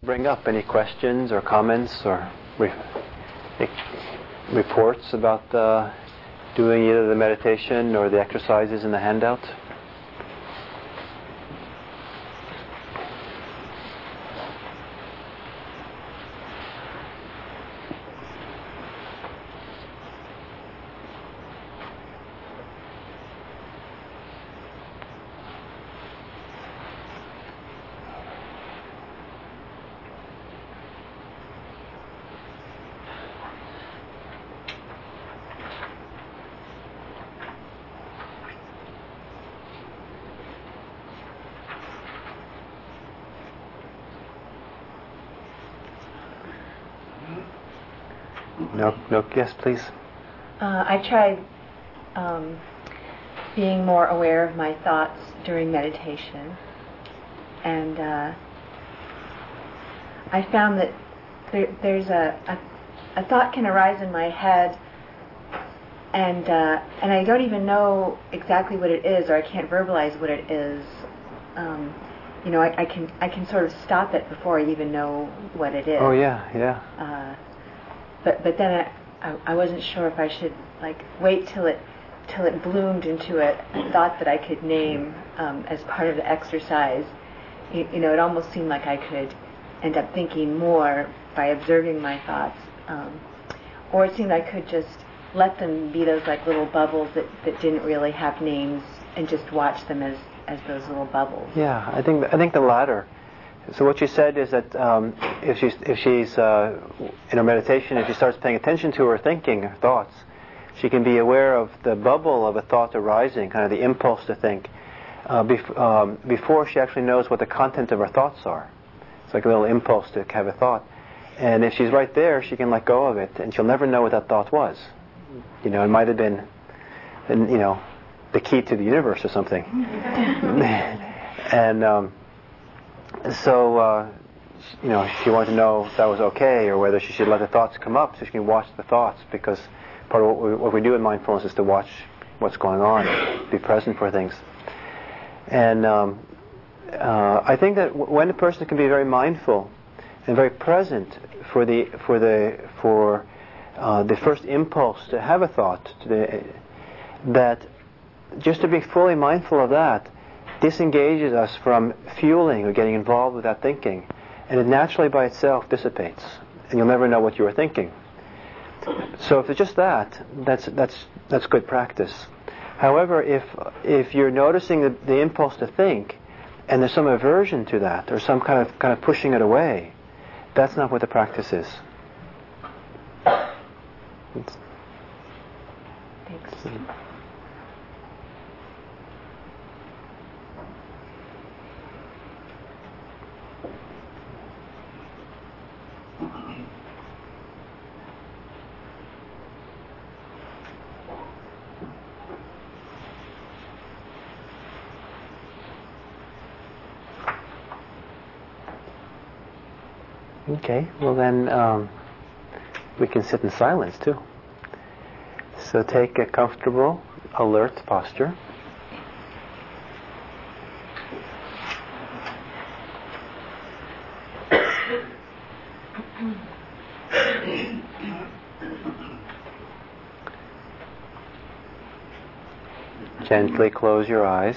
Bring up any questions or comments or reports about doing either the meditation or the exercises in the handout? No, yes, please. I tried being more aware of my thoughts during meditation, and I found that there's a thought can arise in my head, and I don't even know exactly what it is, or I can't verbalize what it is. I can sort of stop it before I even know what it is. Oh yeah. But then I wasn't sure if I should wait till it bloomed into a thought that I could name as part of the exercise. It almost seemed like I could end up thinking more by observing my thoughts, or it seemed I could just let them be those little bubbles that didn't really have names, and just watch them as those little bubbles. Yeah, I think the latter. So what you said is that if she's in her meditation, if she starts paying attention to her thinking, her thoughts, she can be aware of the bubble of a thought arising, kind of the impulse to think, before she actually knows what the content of her thoughts are. It's like a little impulse to have a thought. And if she's right there, she can let go of it, and she'll never know what that thought was. It might have been, the key to the universe or something. And so she wanted to know if that was okay, or whether she should let the thoughts come up so she can watch the thoughts, because part of what we do in mindfulness is to watch what's going on, be present for things. And I think that when a person can be very mindful and very present for the first impulse to have a thought, that just to be fully mindful of that disengages us from fueling or getting involved with that thinking, and it naturally by itself dissipates, and you'll never know what you were thinking. So if it's just that's good practice. However, if you're noticing the impulse to think, and there's some aversion to that, or some kind of pushing it away, that's not what the practice is. Thanks. Okay, well then we can sit in silence too. So take a comfortable, alert posture. Gently close your eyes.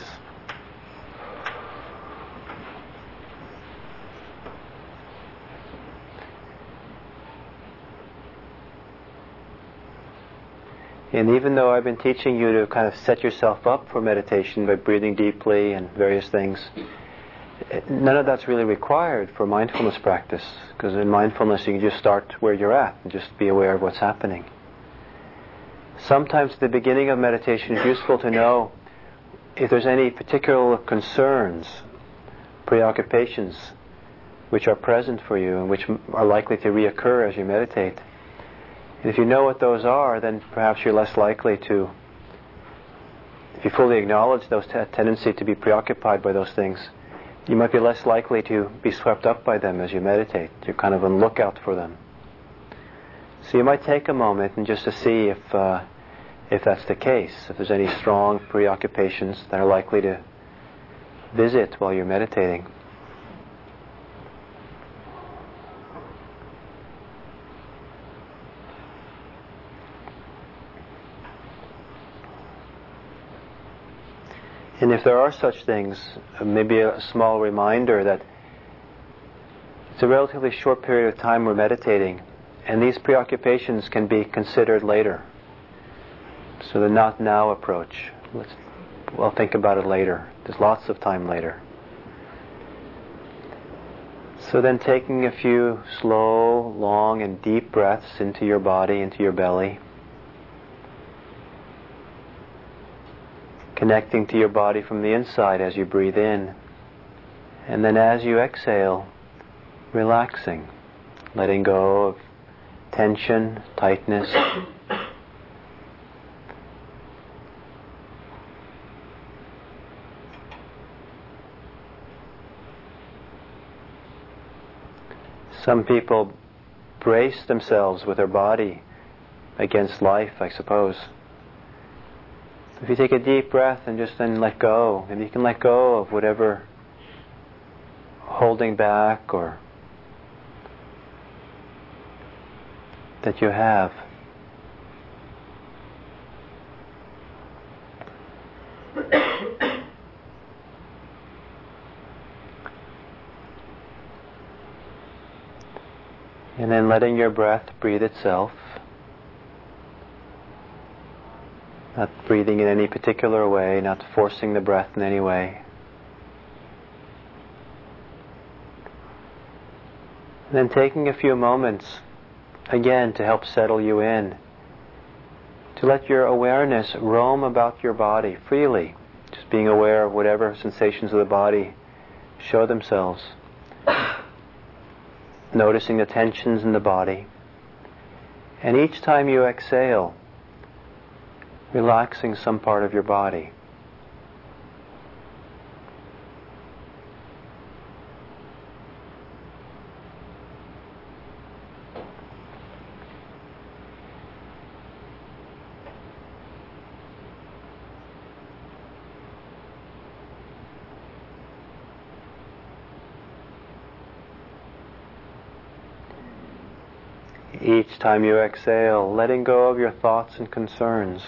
And even though I've been teaching you to kind of set yourself up for meditation by breathing deeply and various things, none of that's really required for mindfulness practice, because in mindfulness you can just start where you're at and just be aware of what's happening. Sometimes at the beginning of meditation it's useful to know if there's any particular concerns, preoccupations which are present for you and which are likely to reoccur as you meditate. And if you know what those are, then perhaps you're less likely to, if you fully acknowledge those tendency to be preoccupied by those things, you might be less likely to be swept up by them as you meditate. You're kind of on lookout for them. So you might take a moment and just to see if that's the case, if there's any strong preoccupations that are likely to visit while you're meditating. And if there are such things, maybe a small reminder that it's a relatively short period of time we're meditating, and these preoccupations can be considered later. So the not now approach. We'll think about it later. There's lots of time later. So then taking a few slow, long, and deep breaths into your body, into your belly. Connecting to your body from the inside as you breathe in. And then as you exhale, relaxing, letting go of tension, tightness. Some people brace themselves with their body against life, I suppose. If you take a deep breath and just then let go, and you can let go of whatever holding back or that you have. And then letting your breath breathe itself. Not breathing in any particular way, not forcing the breath in any way. And then taking a few moments, again, to help settle you in, to let your awareness roam about your body freely, just being aware of whatever sensations of the body show themselves. Noticing the tensions in the body. And each time you exhale, relaxing some part of your body. Each time you exhale, letting go of your thoughts and concerns.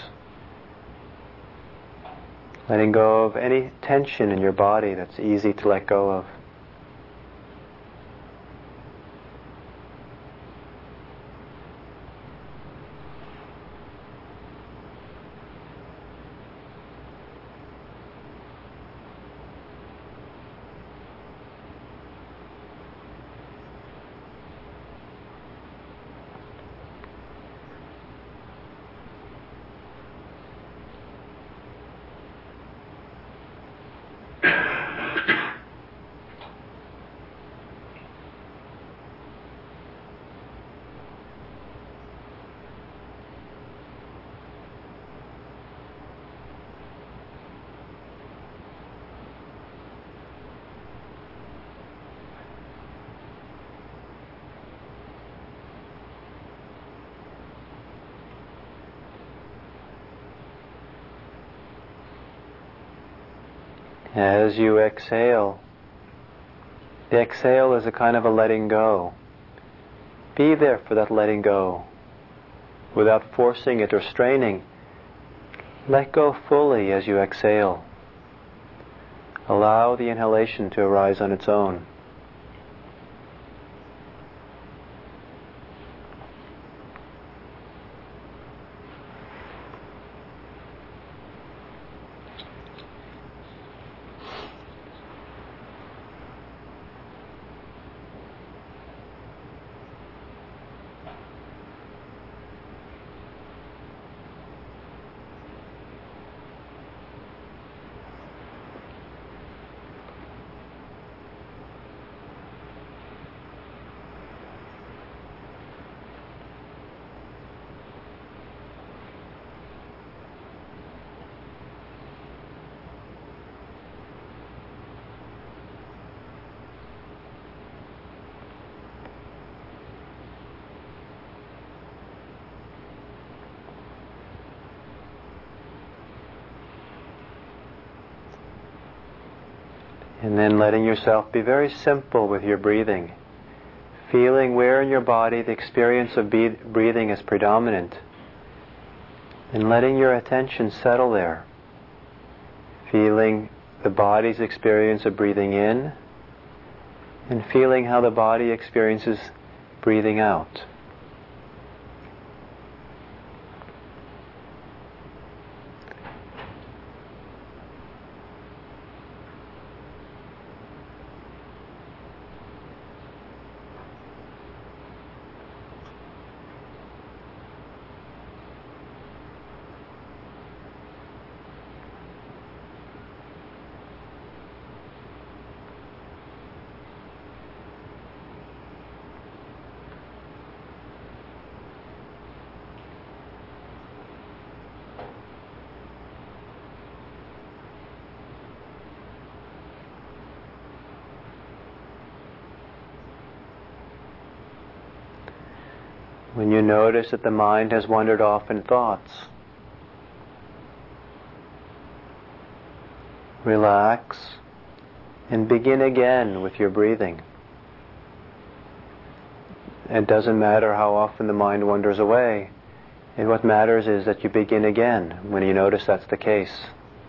Letting go of any tension in your body that's easy to let go of. As you exhale, the exhale is a kind of a letting go. Be there for that letting go. Without forcing it or straining, let go fully as you exhale. Allow the inhalation to arise on its own. And then letting yourself be very simple with your breathing. Feeling where in your body the experience of breathing is predominant. And letting your attention settle there. feeling the body's experience of breathing in, and feeling how the body experiences breathing out. When you notice that the mind has wandered off in thoughts, relax and begin again with your breathing. It doesn't matter how often the mind wanders away. And what matters is that you begin again when you notice that's the case.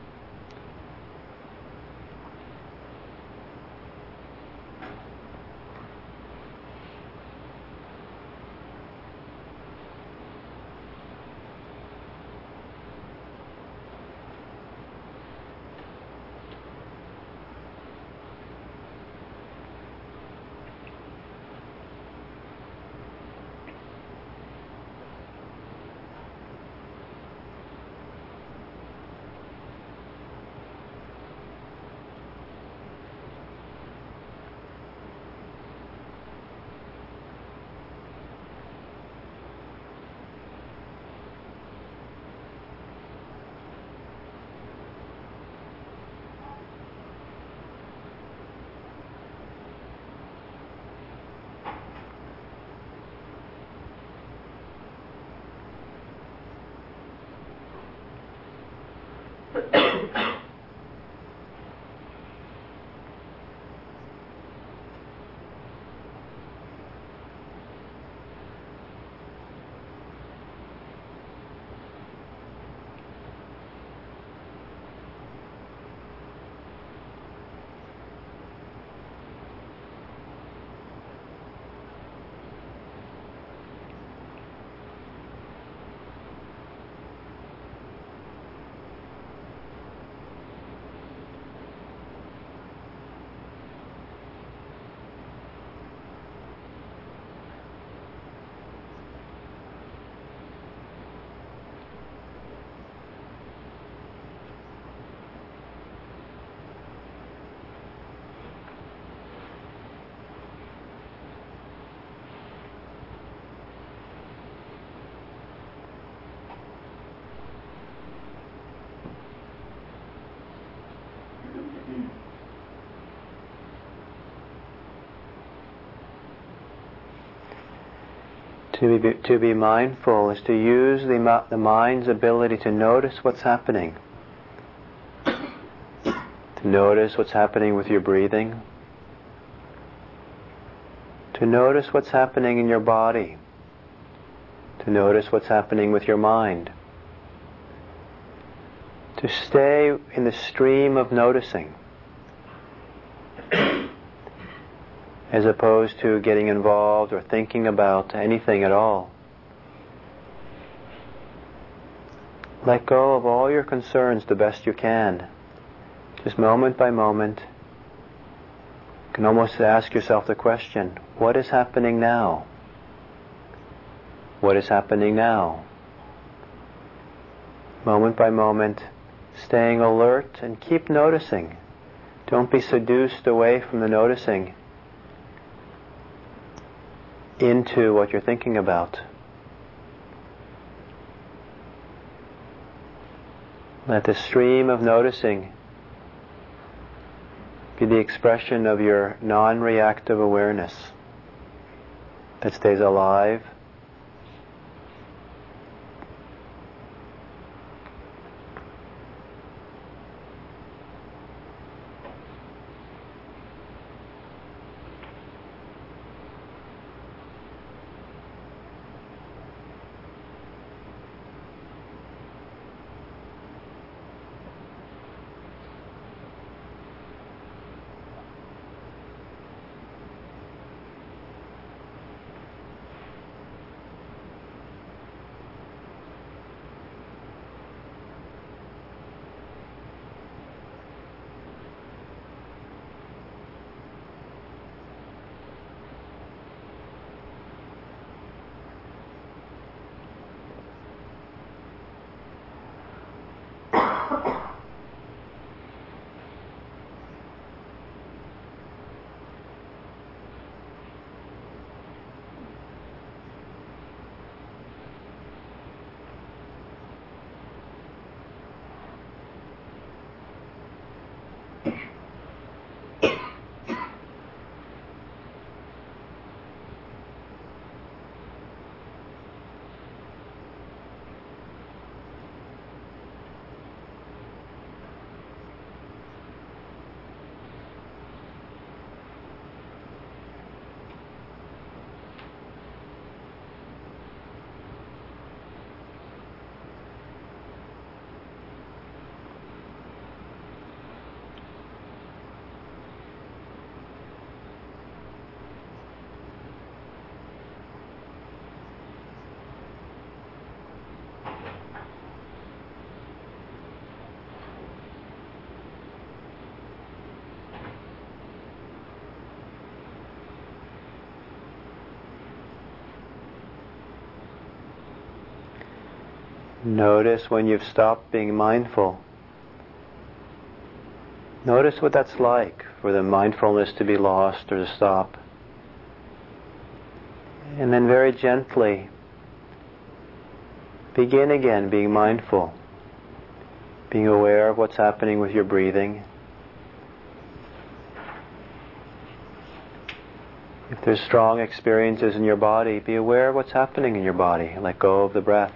To be mindful is to use the mind's ability to notice what's happening. To notice what's happening with your breathing. To notice what's happening in your body. To notice what's happening with your mind. To stay in the stream of noticing, as opposed to getting involved or thinking about anything at all. Let go of all your concerns the best you can. Just moment by moment. You can almost ask yourself the question, what is happening now? What is happening now? Moment by moment, staying alert and keep noticing. Don't be seduced away from the noticing into what you're thinking about. Let the stream of noticing be the expression of your non-reactive awareness that stays alive, Notice when you've stopped being mindful. Notice what that's like for the mindfulness to be lost or to stop. And then very gently begin again being mindful, being aware of what's happening with your breathing. If there's strong experiences in your body, be aware of what's happening in your body. Let go of the breath.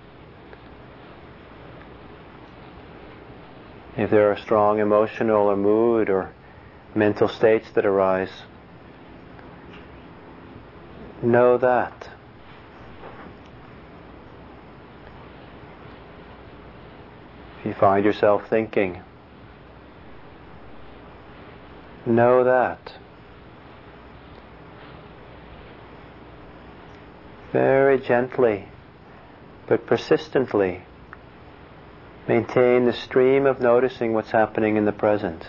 If there are strong emotional or mood or mental states that arise, know that. If you find yourself thinking, know that. Very gently, but persistently, maintain the stream of noticing what's happening in the present.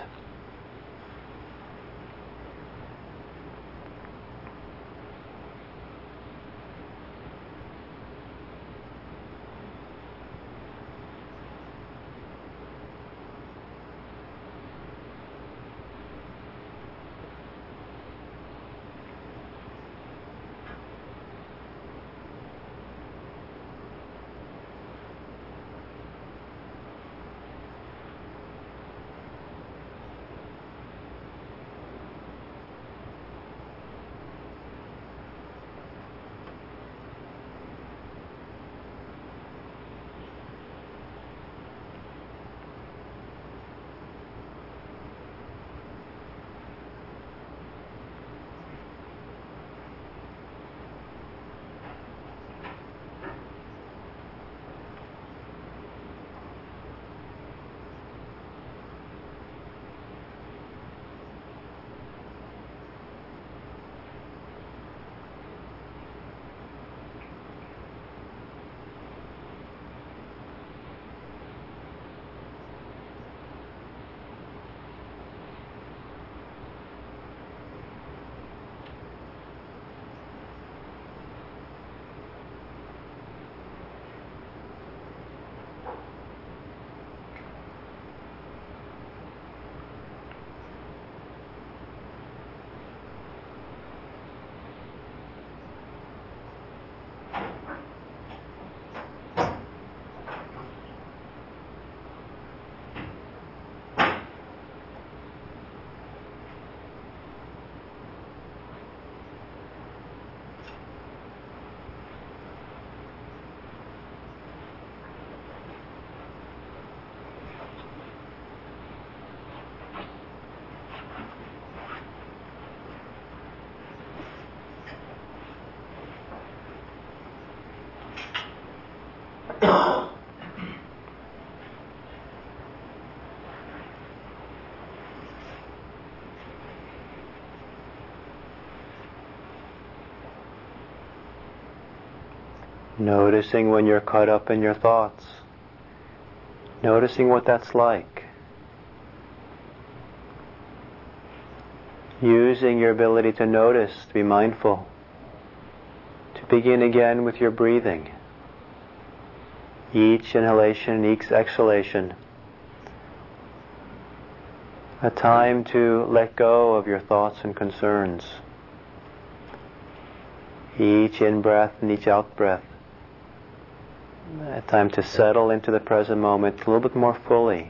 Noticing when you're caught up in your thoughts. Noticing what that's like. Using your ability to notice, to be mindful, to begin again with your breathing. Each inhalation, each exhalation. A time to let go of your thoughts and concerns. Each in-breath and each out-breath. A time to settle into the present moment a little bit more fully.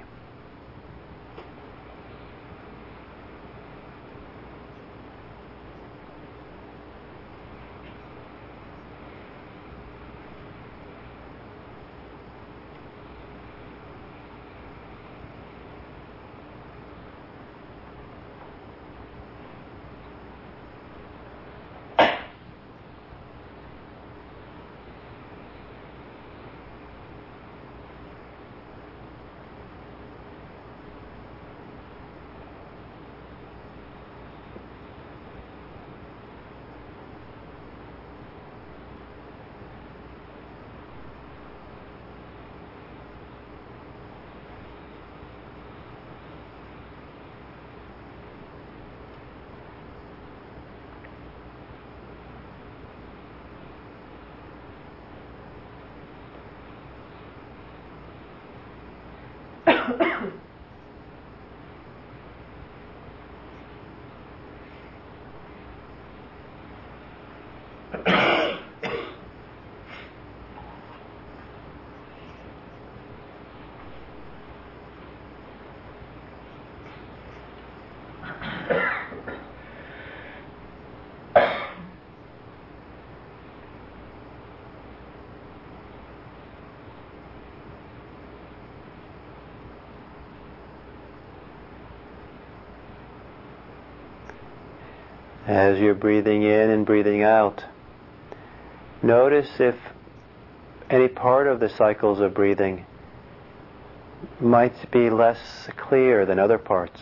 As you're breathing in and breathing out, notice if any part of the cycles of breathing might be less clear than other parts.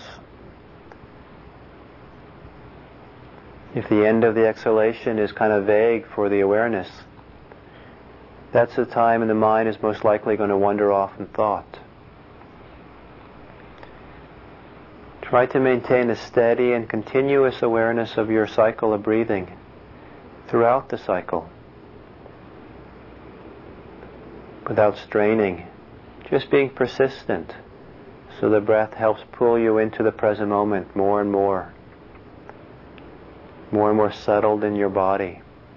If the end of the exhalation is kind of vague for the awareness, that's the time when the mind is most likely going to wander off in thought. Try to maintain a steady and continuous awareness of your cycle of breathing throughout the cycle, without straining, just being persistent, so the breath helps pull you into the present moment more and more settled in your body.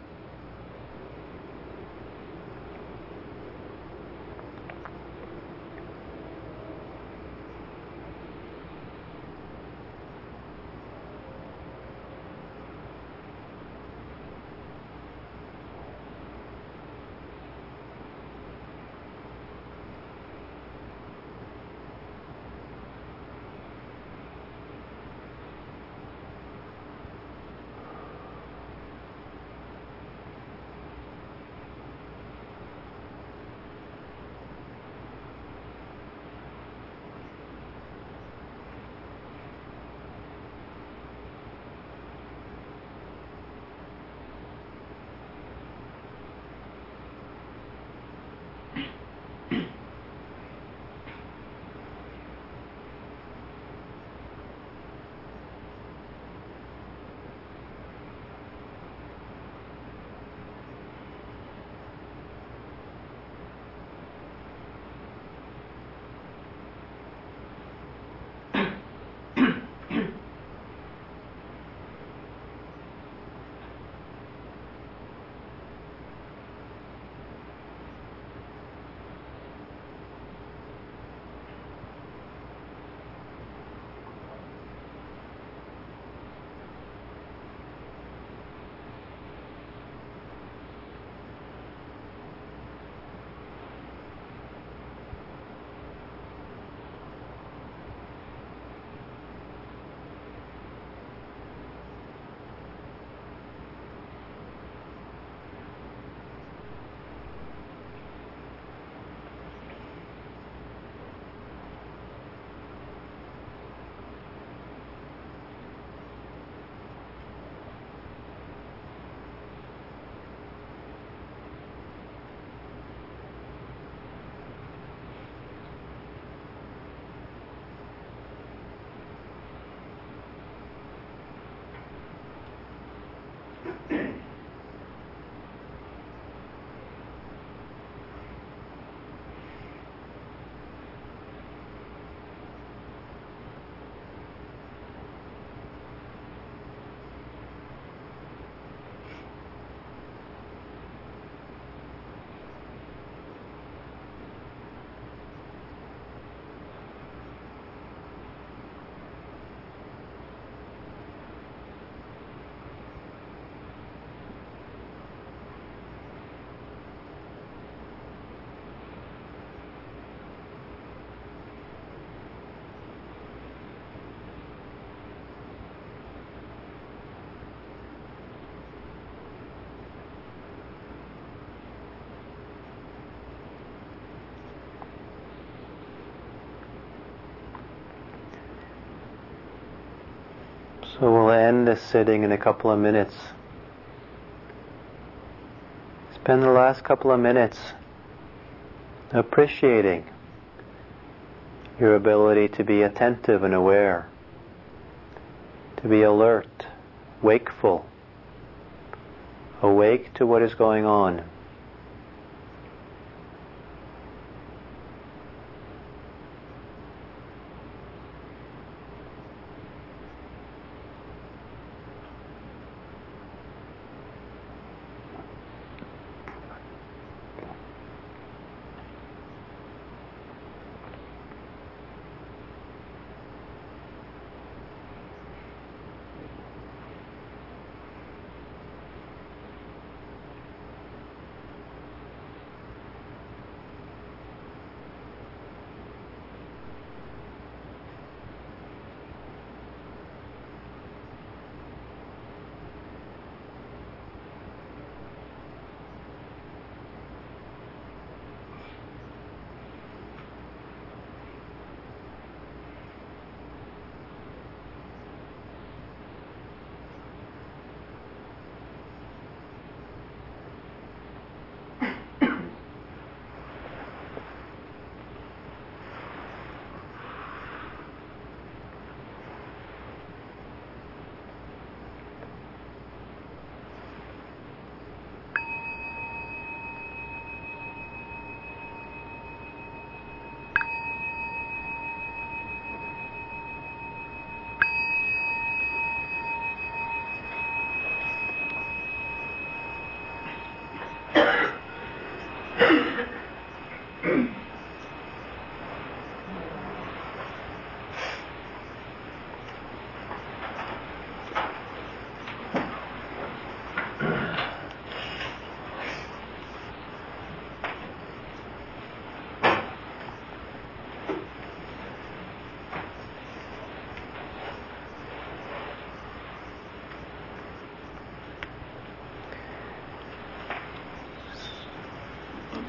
So we'll end this sitting in a couple of minutes. Spend the last couple of minutes appreciating your ability to be attentive and aware, to be alert, wakeful, awake to what is going on.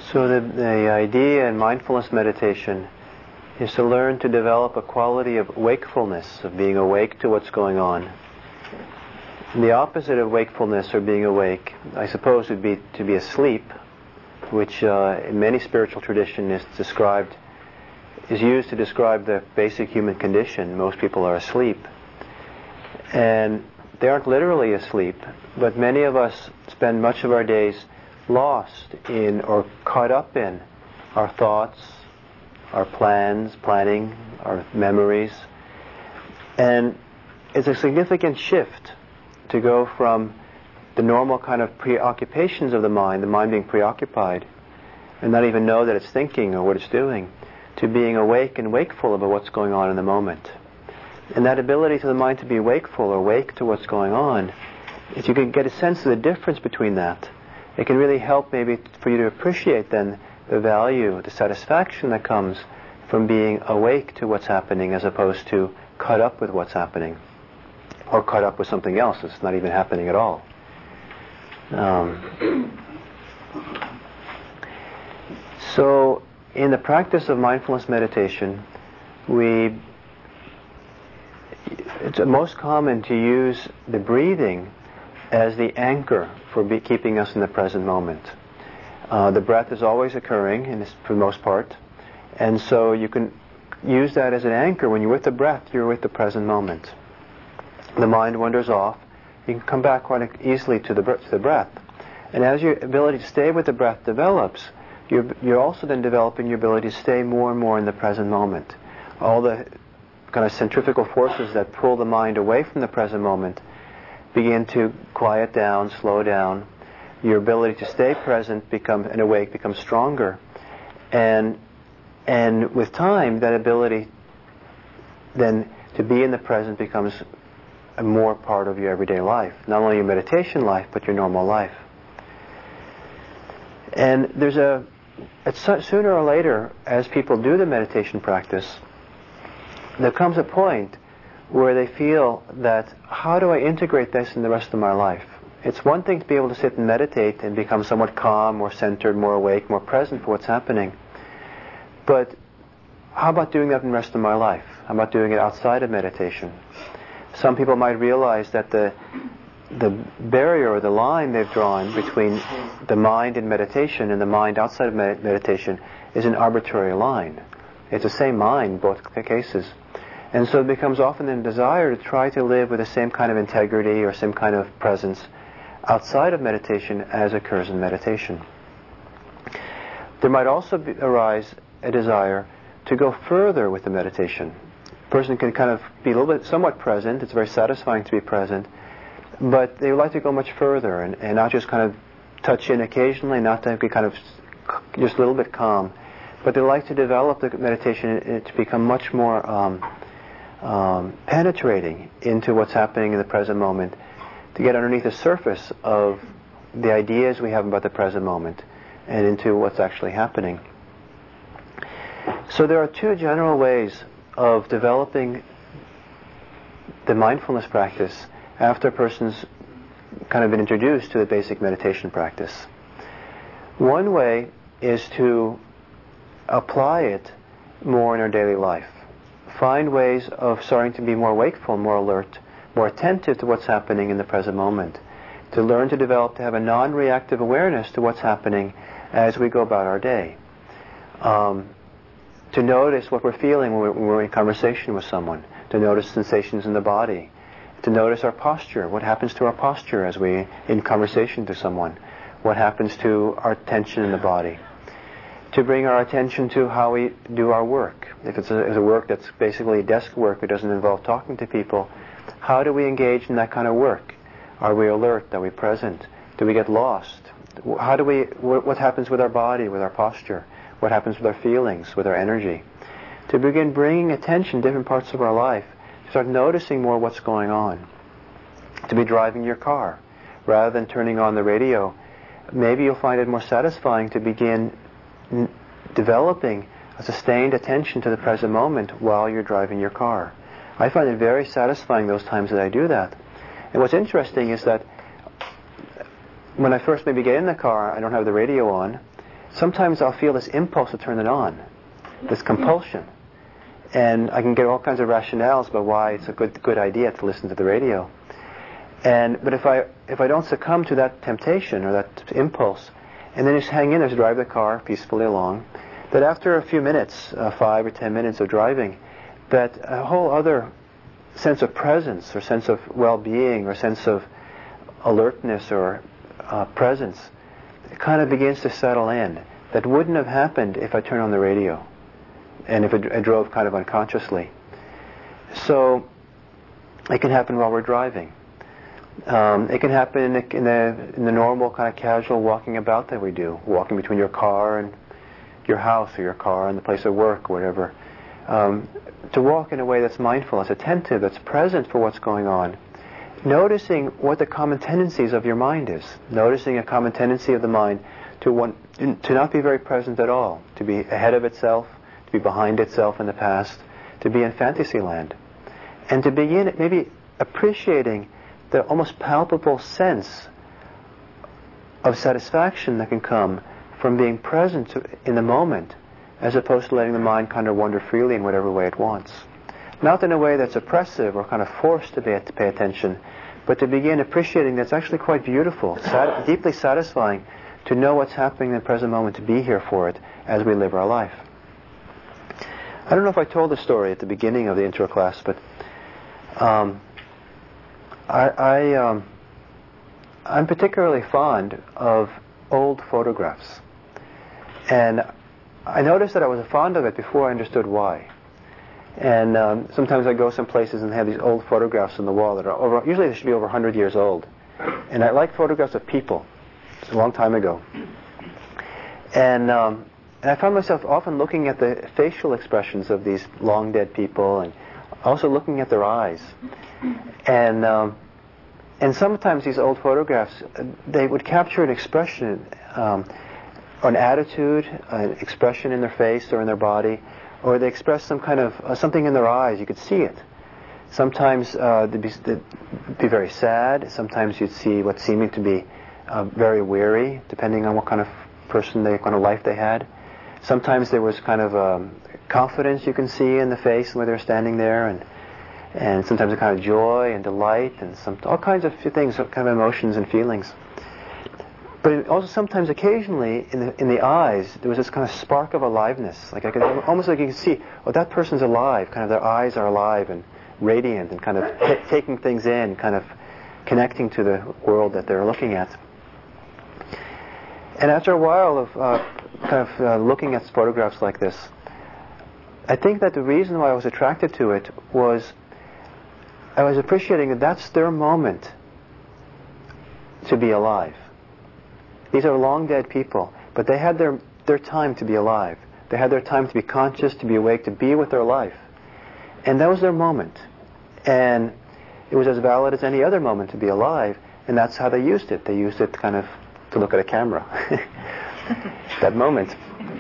So the idea in mindfulness meditation is to learn to develop a quality of wakefulness, of being awake to what's going on. And the opposite of wakefulness or being awake, I suppose, would be to be asleep, which in many spiritual traditions is used to describe the basic human condition. Most people are asleep. And they aren't literally asleep, but many of us spend much of our days lost in or caught up in our thoughts, our planning, our memories. And it's a significant shift to go from the normal kind of preoccupations of the mind being preoccupied and not even know that it's thinking or what it's doing, to being awake and wakeful about what's going on in the moment. And that ability to the mind to be wakeful or awake to what's going on, if you can get a sense of the difference between that, it can really help maybe for you to appreciate then the value, the satisfaction that comes from being awake to what's happening as opposed to caught up with what's happening or caught up with something else that's not even happening at all. So in the practice of mindfulness meditation, it's most common to use the breathing as the anchor for keeping us in the present moment. The breath is always occurring, for the most part, and so you can use that as an anchor. When you're with the breath, you're with the present moment. The mind wanders off. You can come back quite easily to the breath. And as your ability to stay with the breath develops, you're also then developing your ability to stay more and more in the present moment. All the kind of centrifugal forces that pull the mind away from the present moment begin to quiet down, slow down. Your ability to stay present and awake becomes stronger. And with time, that ability then to be in the present becomes a more part of your everyday life. Not only your meditation life, but your normal life. And sooner or later, as people do the meditation practice, there comes a point where they feel that, how do I integrate this in the rest of my life? It's one thing to be able to sit and meditate and become somewhat calm, more centered, more awake, more present for what's happening. But how about doing that in the rest of my life? How about doing it outside of meditation? Some people might realize that the barrier or the line they've drawn between the mind in meditation and the mind outside of meditation is an arbitrary line. It's the same mind in both cases. And so it becomes often a desire to try to live with the same kind of integrity or same kind of presence outside of meditation as occurs in meditation. There might also arise a desire to go further with the meditation. A person can kind of be a little bit somewhat present. It's very satisfying to be present. But they would like to go much further and not just kind of touch in occasionally, not to be kind of just a little bit calm. But they like to develop the meditation to become much more penetrating into what's happening in the present moment, to get underneath the surface of the ideas we have about the present moment and into what's actually happening. So there are two general ways of developing the mindfulness practice after a person's kind of been introduced to the basic meditation practice. One way is to apply it more in our daily life. Find ways of starting to be more wakeful, more alert, more attentive to what's happening in the present moment. To learn to develop, to have a non-reactive awareness to what's happening as we go about our day. To notice what we're feeling when we're in conversation with someone. To notice sensations in the body. To notice our posture. What happens to our posture as we're in conversation to someone? What happens to our tension in the body? To bring our attention to how we do our work. If it's a work that's basically desk work, it doesn't involve talking to people, how do we engage in that kind of work? Are we alert? Are we present? Do we get lost? What happens with our body, with our posture? What happens with our feelings, with our energy? To begin bringing attention to different parts of our life, to start noticing more what's going on. To be driving your car, rather than turning on the radio, maybe you'll find it more satisfying to begin developing a sustained attention to the present moment while you're driving your car. I find it very satisfying those times that I do that. And what's interesting is that when I first maybe get in the car, I don't have the radio on, sometimes I'll feel this impulse to turn it on, this compulsion. And I can get all kinds of rationales about why it's a good idea to listen to the radio. But if I don't succumb to that temptation or that impulse, and then just hang in there, just drive the car peacefully along, that after a few minutes, 5 or 10 minutes of driving, that a whole other sense of presence or sense of well-being or sense of alertness or presence kind of begins to settle in. That wouldn't have happened if I turned on the radio and if I drove kind of unconsciously. So it can happen while we're driving. It can happen in the normal kind of casual walking about that we do, walking between your car and your house or your car and the place of work or whatever. To walk in a way that's mindful, that's attentive, that's present for what's going on. Noticing what the common tendencies of your mind is. Noticing a common tendency of the mind to not be very present at all, to be ahead of itself, to be behind itself in the past, to be in fantasy land. And to begin maybe appreciating the almost palpable sense of satisfaction that can come from being present in the moment, as opposed to letting the mind kind of wander freely in whatever way it wants. Not in a way that's oppressive or kind of forced to pay attention, but to begin appreciating that it's actually quite beautiful, deeply satisfying to know what's happening in the present moment, to be here for it as we live our life. I don't know if I told the story at the beginning of the intro class, but I'm particularly fond of old photographs. And I noticed that I was fond of it before I understood why. And sometimes I go some places and they have these old photographs on the wall that are usually they should be over 100 years old. And I like photographs of people. It's a long time ago. And I found myself often looking at the facial expressions of these long dead people and also looking at their eyes. And sometimes these old photographs, they would capture an expression, or an attitude, an expression in their face or in their body, or they express some kind of something in their eyes. You could see it. Sometimes they'd be very sad. Sometimes you'd see what seeming to be very weary, depending on what kind of person what kind of life they had. Sometimes there was kind of confidence you can see in the face where they're standing there, and sometimes a kind of joy and delight and all kinds of things, kind of emotions and feelings. But also sometimes, occasionally, in the eyes, there was this kind of spark of aliveness. Like almost like you can see, oh, that person's alive. Kind of their eyes are alive and radiant and kind of taking things in, kind of connecting to the world that they're looking at. And after a while of looking at photographs like this, I think that the reason why I was attracted to it was I was appreciating that that's their moment to be alive. These are long dead people, but they had their time to be alive. They had their time to be conscious, to be awake, to be with their life. And that was their moment. And it was as valid as any other moment to be alive, and that's how they used it. They used it kind of to look at a camera. That moment.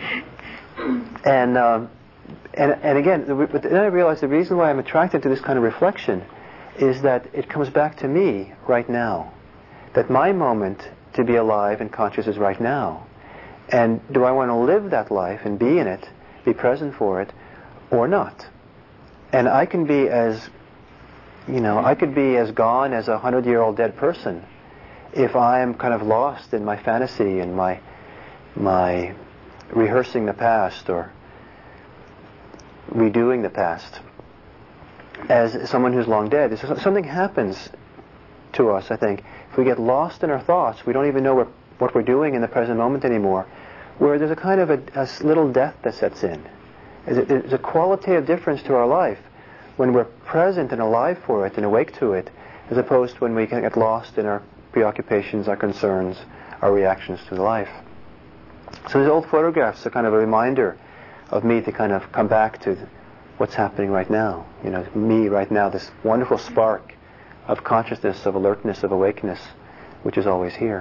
And again, but then I realized the reason why I'm attracted to this kind of reflection is that it comes back to me right now. That my moment to be alive and conscious is right now. And do I want to live that life and be in it, be present for it, or not? And I can be I could be as gone as a 100-year-old dead person if I am kind of lost in my fantasy and my rehearsing the past or redoing the past. As someone who's long dead, something happens to us, I think. If we get lost in our thoughts, we don't even know what we're doing in the present moment anymore, where there's a kind of a little death that sets in. There's a qualitative difference to our life when we're present and alive for it and awake to it, as opposed to when we can get lost in our preoccupations, our concerns, our reactions to life. So these old photographs are kind of a reminder of me to kind of come back to what's happening right now. Me right now, this wonderful spark of consciousness, of alertness, of awakeness, which is always here.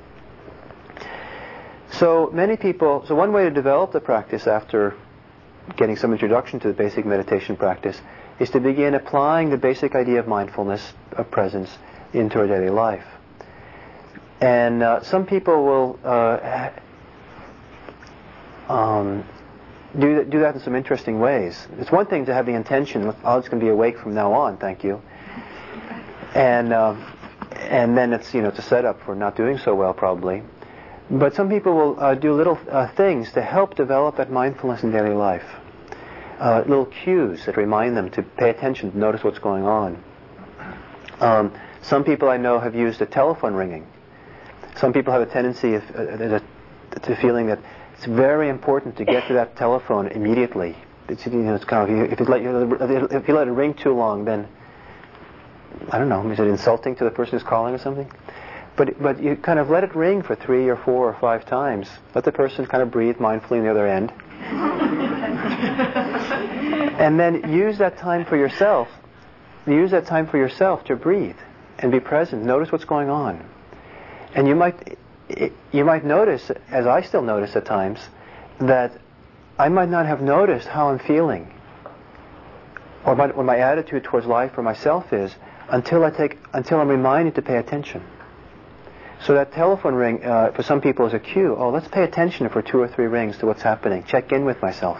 So one way to develop the practice after getting some introduction to the basic meditation practice is to begin applying the basic idea of mindfulness, of presence, into our daily life. And some people will do that in some interesting ways. It's one thing to have the intention, I'm just going to be awake from now on, thank you. And then it's a setup for not doing so well probably. But some people will do little things to help develop that mindfulness in daily life. Little cues that remind them to pay attention, to notice what's going on. Some people I know have used a telephone ringing. Some people have a tendency to feeling that it's very important to get to that telephone immediately. It's kind of, if you let it ring too long, then I don't know, is it insulting to the person who's calling or something? But you kind of let it ring for 3 or 4 or 5 times. Let the person kind of breathe mindfully on the other end. And then use that time for yourself. Use that time for yourself to breathe and be present. Notice what's going on. And you might notice, as I still notice at times, that I might not have noticed how I'm feeling or what my attitude towards life or myself is until I'm reminded to pay attention. So that telephone ring, for some people, is a cue. Oh, let's pay attention for 2 or 3 rings to what's happening. Check in with myself.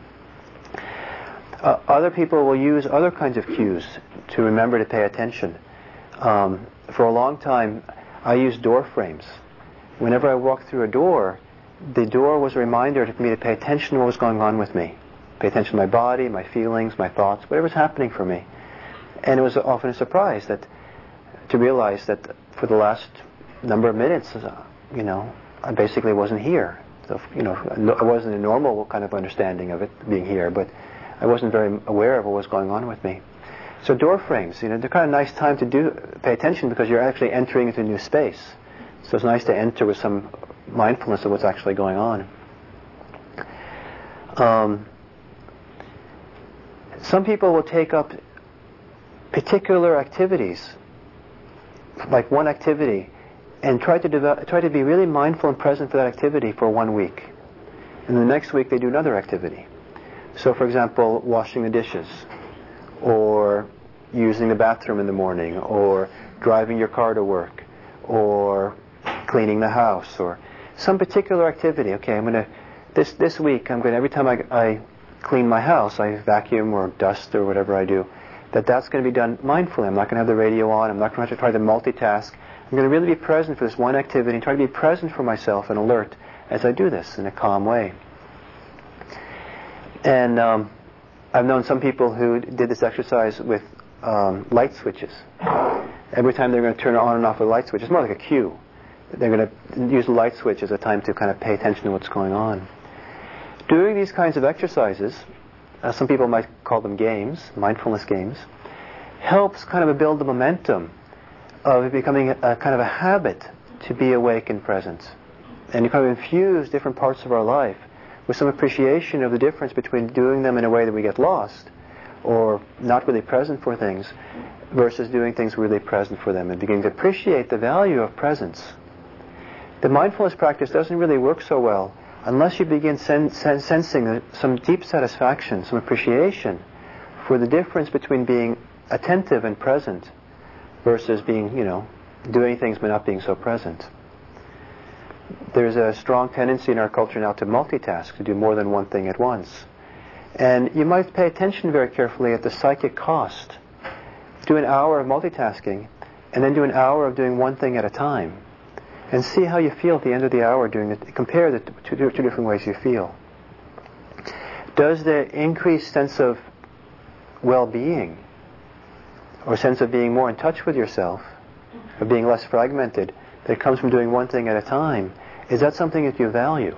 Other people will use other kinds of cues to remember to pay attention. For a long time, I used door frames. Whenever I walked through a door, the door was a reminder for me to pay attention to what was going on with me. Pay attention to my body, my feelings, my thoughts, whatever's happening for me. And it was often a surprise to realize that for the last number of minutes, I basically wasn't here. So, I wasn't a normal kind of understanding of it being here, but I wasn't very aware of what was going on with me. So door frames, they're kind of nice time to pay attention because you're actually entering into a new space. So it's nice to enter with some mindfulness of what's actually going on. Some people will take up particular activities, like one activity, and try to be really mindful and present for that activity for 1 week. And the next week they do another activity. So for example, washing the dishes, or using the bathroom in the morning, or driving your car to work, or cleaning the house, or some particular activity. Okay, this week every time I clean my house, I vacuum or dust or whatever I do, that's going to be done mindfully. I'm not going to have the radio on. I'm not going to try to multitask. I'm going to really be present for this one activity and try to be present for myself and alert as I do this in a calm way. And I've known some people who did this exercise with light switches. Every time they're going to turn on and off a light switch, it's more like a cue. They're going to use the light switch as a time to kind of pay attention to what's going on. Doing these kinds of exercises, some people might call them games, mindfulness games, helps kind of build the momentum of it becoming a kind of a habit to be awake and present. And you kind of infuse different parts of our life with some appreciation of the difference between doing them in a way that we get lost or not really present for things versus doing things really present for them and beginning to appreciate the value of presence. The mindfulness practice doesn't really work so well unless you begin sensing some deep satisfaction, some appreciation for the difference between being attentive and present versus being, doing things but not being so present. There's a strong tendency in our culture now to multitask, to do more than one thing at once. And you might pay attention very carefully at the psychic cost. Do an hour of multitasking and then do an hour of doing one thing at a time. And see how you feel at the end of the hour doing it. Compare the two different ways you feel. Does the increased sense of well-being or sense of being more in touch with yourself, of being less fragmented, that comes from doing one thing at a time, is that something that you value?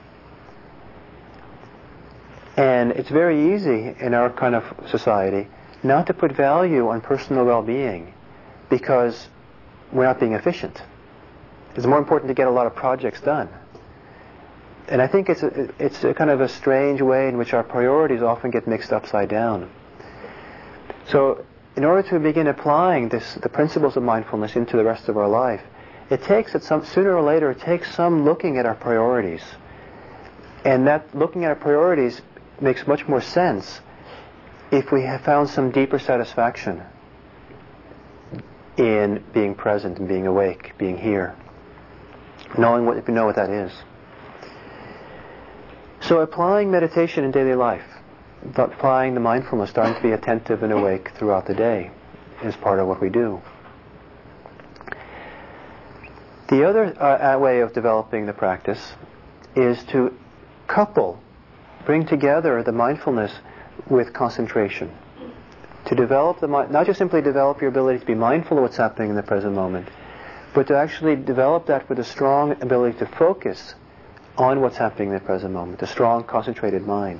And it's very easy in our kind of society not to put value on personal well-being because we're not being efficient. It's more important to get a lot of projects done. And I think it's a kind of a strange way in which our priorities often get mixed upside down. So in order to begin applying the principles of mindfulness into the rest of our life, it takes sooner or later, it takes some looking at our priorities. And that looking at our priorities makes much more sense if we have found some deeper satisfaction in being present and being awake, being here. If we know what that is. So applying meditation in daily life, applying the mindfulness, starting to be attentive and awake throughout the day, is part of what we do. The other way of developing the practice is to bring together the mindfulness with concentration. To develop not just simply develop your ability to be mindful of what's happening in the present moment, but to actually develop that with a strong ability to focus on what's happening in the present moment, a strong, concentrated mind.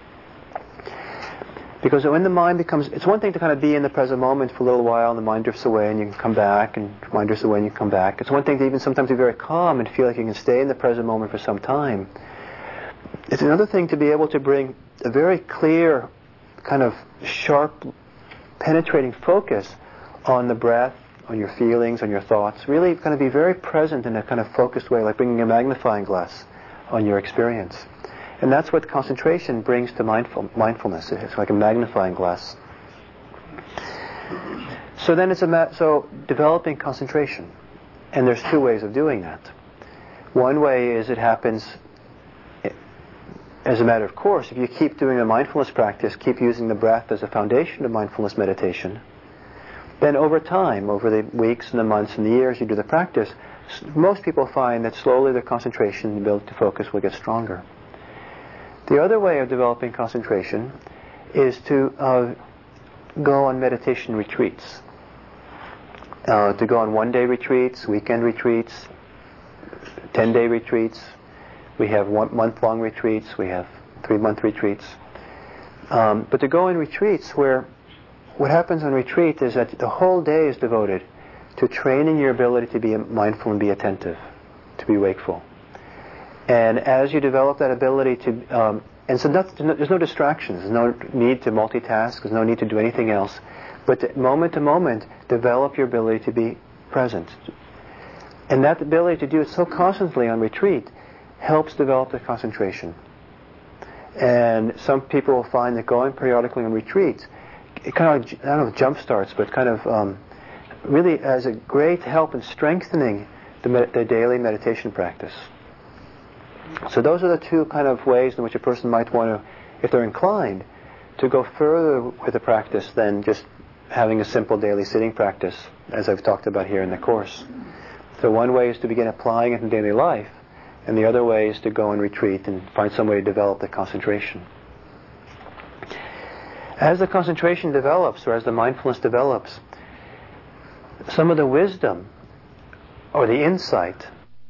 Because when the mind it's one thing to kind of be in the present moment for a little while and the mind drifts away and you can come back, and the mind drifts away and you can come back. It's one thing to even sometimes be very calm and feel like you can stay in the present moment for some time. It's another thing to be able to bring a very clear, kind of sharp, penetrating focus on the breath, on your feelings, on your thoughts. Really kind of be very present in a kind of focused way, like bringing a magnifying glass on your experience. And that's what concentration brings to mindfulness. It's like a magnifying glass. So then so developing concentration. And there's two ways of doing that. One way is it happens as a matter of course. If you keep doing a mindfulness practice, keep using the breath as a foundation of mindfulness meditation, then over time, over the weeks and the months and the years you do the practice, most people find that slowly their concentration and ability to focus will get stronger. The other way of developing concentration is to go on meditation retreats. To go on one-day retreats, weekend retreats, 10-day retreats. We have month-long retreats. We have 3-month retreats. But to go on retreats where what happens on retreat is that the whole day is devoted to training your ability to be mindful and be attentive, to be wakeful. And as you develop that ability to, and so there's no distractions, there's no need to multitask, there's no need to do anything else, but moment to moment, develop your ability to be present. And that ability to do it so constantly on retreat helps develop the concentration. And some people will find that going periodically on retreats, it kind of, I don't know, jump starts, but kind of really has a great help in strengthening the daily meditation practice. So those are the two kind of ways in which a person might want to, if they're inclined, to go further with the practice than just having a simple daily sitting practice, as I've talked about here in the course. So one way is to begin applying it in daily life, and the other way is to go and retreat and find some way to develop the concentration. As the concentration develops, or as the mindfulness develops, some of the wisdom or the insight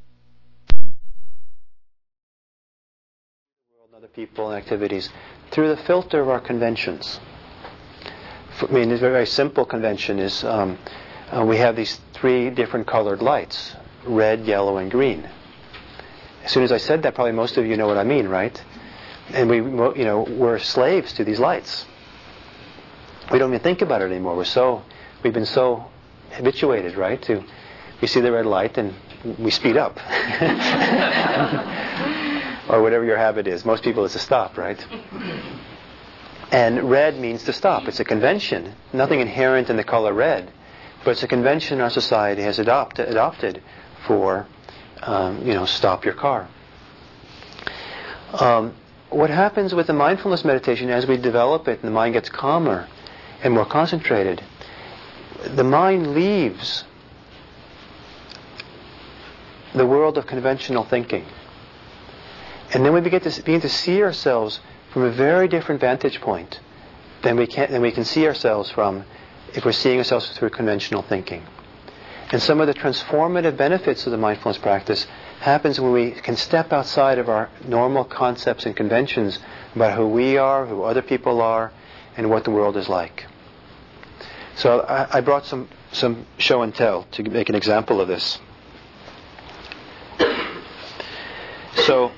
other people and activities through the filter of our conventions. I mean, this very simple convention is we have these 3 different colored lights: red, yellow, and green. As soon as I said that, probably most of you know what I mean, right? And we're slaves to these lights. We don't even think about it anymore. We've been so habituated, right? We see the red light and we speed up. Or whatever your habit is. Most people it's to stop, right? And red means to stop. It's a convention. Nothing inherent in the color red. But it's a convention our society has adopted for, stop your car. What happens with the mindfulness meditation as we develop it and the mind gets calmer and more concentrated, the mind leaves the world of conventional thinking. And then we begin to see ourselves from a very different vantage point than we can see ourselves from if we're seeing ourselves through conventional thinking. And some of the transformative benefits of the mindfulness practice happens when we can step outside of our normal concepts and conventions about who we are, who other people are, and what the world is like. So I brought some show and tell to make an example of this. So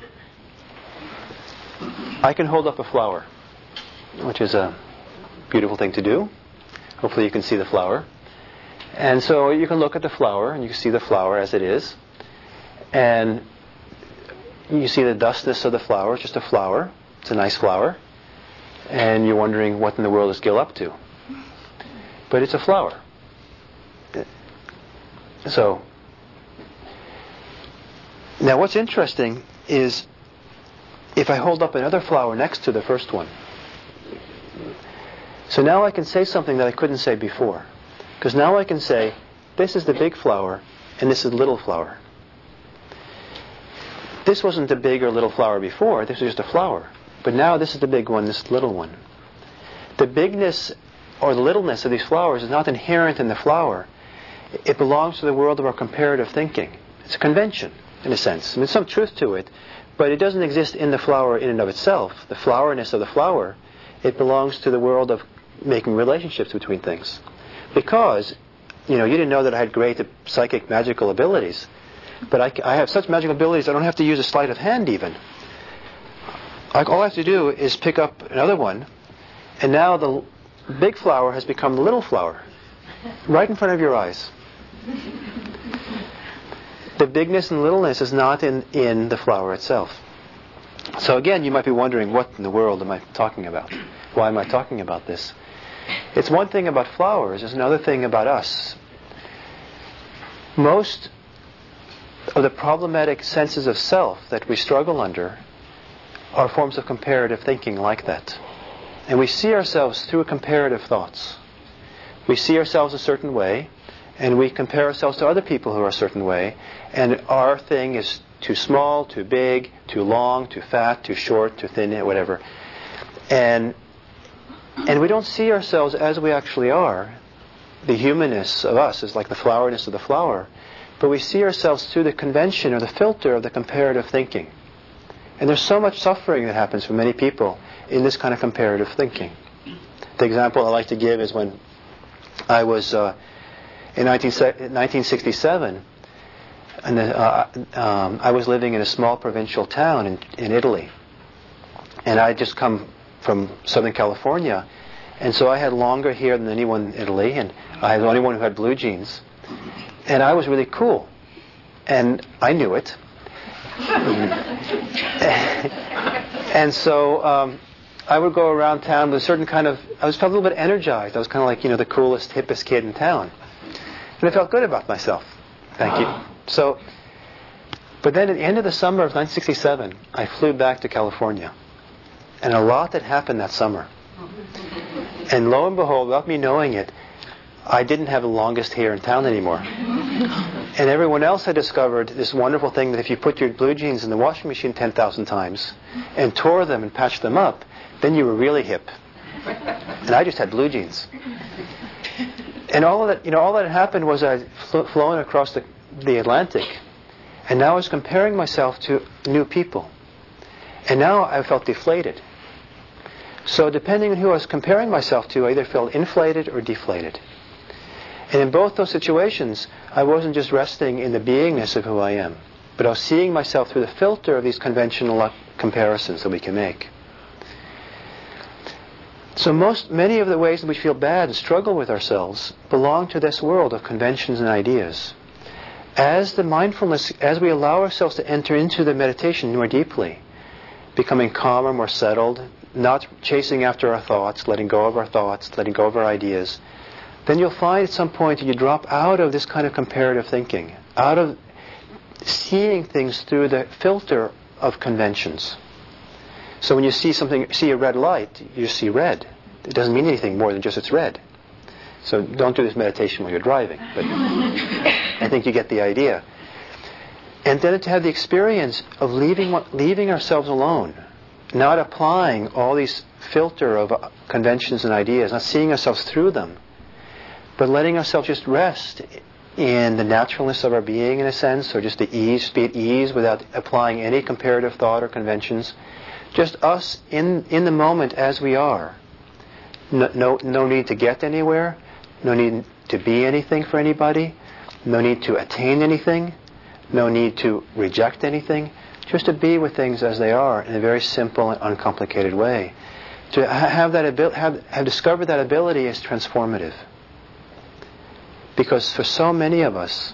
I can hold up a flower, which is a beautiful thing to do. Hopefully you can see the flower. And so you can look at the flower and you can see the flower as it is. And you see the dustness of the flower. It's just a flower. It's a nice flower. And you're wondering what in the world is Gil up to. But it's a flower. So, now what's interesting is if I hold up another flower next to the first one. So now I can say something that I couldn't say before. Because now I can say, this is the big flower, and this is the little flower. This wasn't the big or little flower before, this was just a flower. But now this is the big one, this is the little one. The bigness or the littleness of these flowers is not inherent in the flower. It belongs to the world of our comparative thinking. It's a convention, in a sense. I mean, there's some truth to it, but it doesn't exist in the flower in and of itself. The flowerness of the flower, it belongs to the world of making relationships between things. Because, you didn't know that I had great psychic magical abilities, but I have such magical abilities I don't have to use a sleight of hand even. All I have to do is pick up another one, and now the big flower has become the little flower, right in front of your eyes. The bigness and littleness is not in the flower itself. So again, you might be wondering, what in the world am I talking about? Why am I talking about this? It's one thing about flowers, it's another thing about us. Most of the problematic senses of self that we struggle under are forms of comparative thinking like that. And we see ourselves through comparative thoughts. We see ourselves a certain way, and we compare ourselves to other people who are a certain way, and our thing is too small, too big, too long, too fat, too short, too thin, whatever. And we don't see ourselves as we actually are. The humanness of us is like the flowerness of the flower, but we see ourselves through the convention or the filter of the comparative thinking. And there's so much suffering that happens for many people in this kind of comparative thinking. The example I like to give is when I was in 1967, and I was living in a small provincial town in Italy, and I had just come from Southern California, and so I had longer hair than anyone in Italy, and I was the only one who had blue jeans, and I was really cool, and I knew it. And so I would go around town with a certain kind of, I felt a little bit energized. I was kind of like, the coolest, hippest kid in town. And I felt good about myself. Thank you. So, but then at the end of the summer of 1967, I flew back to California. And a lot had happened that summer. And lo and behold, without me knowing it, I didn't have the longest hair in town anymore. And everyone else had discovered this wonderful thing that if you put your blue jeans in the washing machine 10,000 times and tore them and patched them up, then you were really hip. And I just had blue jeans. And all that had happened was I'd flown across the Atlantic, and now I was comparing myself to new people. And now I felt deflated. So depending on who I was comparing myself to, I either felt inflated or deflated. And in both those situations, I wasn't just resting in the beingness of who I am, but I was seeing myself through the filter of these conventional comparisons that we can make. So many of the ways in which we feel bad and struggle with ourselves belong to this world of conventions and ideas. As we allow ourselves to enter into the meditation more deeply, becoming calmer, more settled, not chasing after our thoughts, letting go of our thoughts, letting go of our ideas, then you'll find at some point that you drop out of this kind of comparative thinking, out of seeing things through the filter of conventions. So when you see a red light, you just see red. It doesn't mean anything more than just it's red. So don't do this meditation while you're driving, but I think you get the idea. And then to have the experience of leaving ourselves alone, not applying all these filter of conventions and ideas, not seeing ourselves through them, but letting ourselves just rest in the naturalness of our being, in a sense, or just be at ease without applying any comparative thought or conventions. Just us in the moment as we are. No need to get anywhere. No need to be anything for anybody. No need to attain anything. No need to reject anything. Just to be with things as they are in a very simple and uncomplicated way. To have discovered that ability is transformative. Because for so many of us,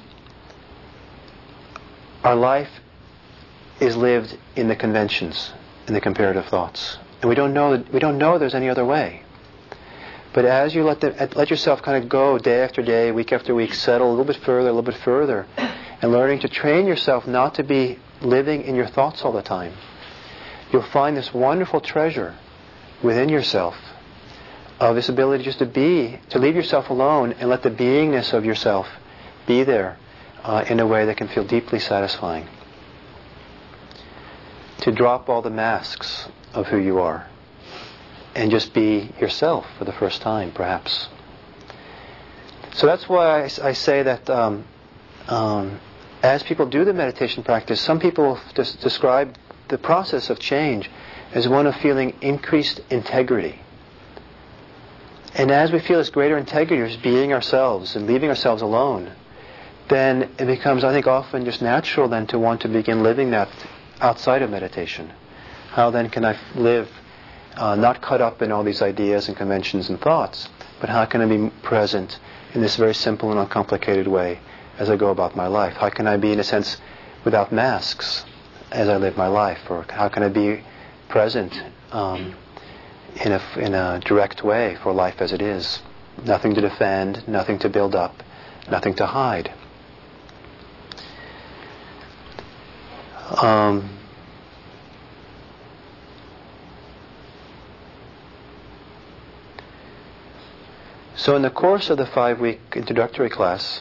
our life is lived in the conventions, in the comparative thoughts, and we don't know there's any other way. But as you let yourself kind of go day after day, week after week, settle a little bit further, and learning to train yourself not to be living in your thoughts all the time, you'll find this wonderful treasure within yourself of this ability just to leave yourself alone and let the beingness of yourself be there in a way that can feel deeply satisfying. To drop all the masks of who you are and just be yourself for the first time, perhaps. So that's why I say that as people do the meditation practice, some people describe the process of change as one of feeling increased integrity. And as we feel this greater integrity, just being ourselves and leaving ourselves alone, then it becomes, I think, often just natural then to want to begin living that outside of meditation. How then can I live not caught up in all these ideas and conventions and thoughts, but how can I be present in this very simple and uncomplicated way as I go about my life? How can I be, in a sense, without masks as I live my life? Or how can I be present in a direct way for life as it is? Nothing to defend, nothing to build up, nothing to hide. So in the course of the 5-week introductory class,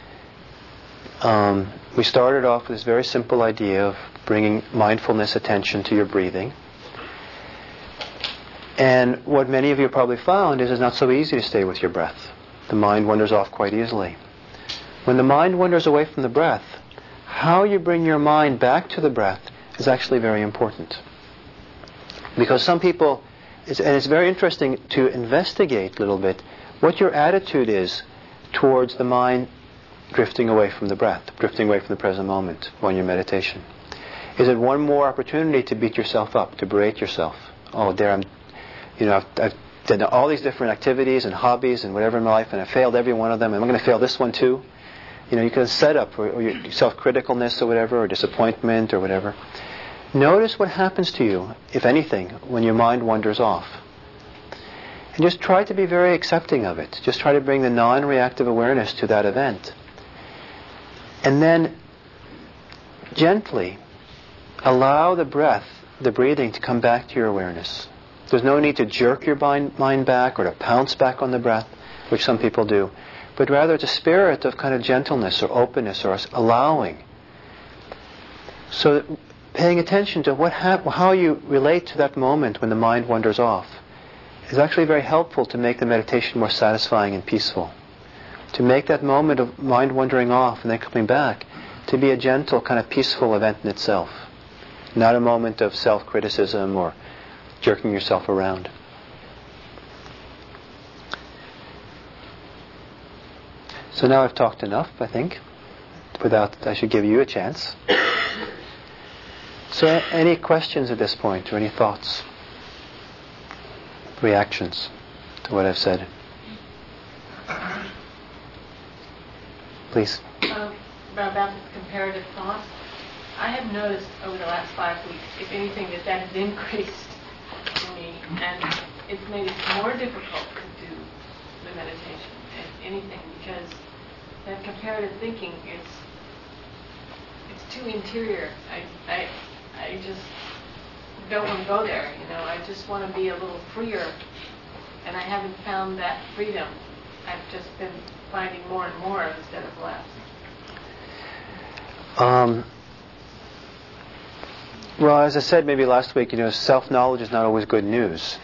we started off with this very simple idea of bringing mindfulness attention to your breathing. And what many of you probably found is it's not so easy to stay with your breath. The mind wanders off quite easily. When the mind wanders away from the breath, how you bring your mind back to the breath is actually very important. Because some people, and it's very interesting to investigate a little bit what your attitude is towards the mind drifting away from the breath, drifting away from the present moment on your meditation. Is it one more opportunity to beat yourself up, to berate yourself? Oh, there I've done all these different activities and hobbies and whatever in my life, and I failed every one of them, and I'm going to fail this one too. You can set up or your self-criticalness or whatever, or disappointment or whatever. Notice what happens to you, if anything, when your mind wanders off. And just try to be very accepting of it. Just try to bring the non-reactive awareness to that event. And then gently allow the breath, the breathing, to come back to your awareness. There's no need to jerk your mind back or to pounce back on the breath, which some people do. But rather it's a spirit of kind of gentleness or openness or allowing. So paying attention to how you relate to that moment when the mind wanders off is actually very helpful to make the meditation more satisfying and peaceful. To make that moment of mind wandering off and then coming back to be a gentle, kind of peaceful event in itself. Not a moment of self-criticism or jerking yourself around. So now I've talked enough, I think, I should give you a chance. So any questions at this point, or any thoughts? Reactions to what I've said? Please. About this comparative thought, I have noticed over the last 5 weeks, if anything, that has increased in me, and it's made it more difficult to do the meditation, if anything, because that comparative thinking it's too interior. I just don't want to go there, I just want to be a little freer, and I haven't found that freedom. I've just been finding more and more instead of less. Well, as I said maybe last week, self-knowledge is not always good news.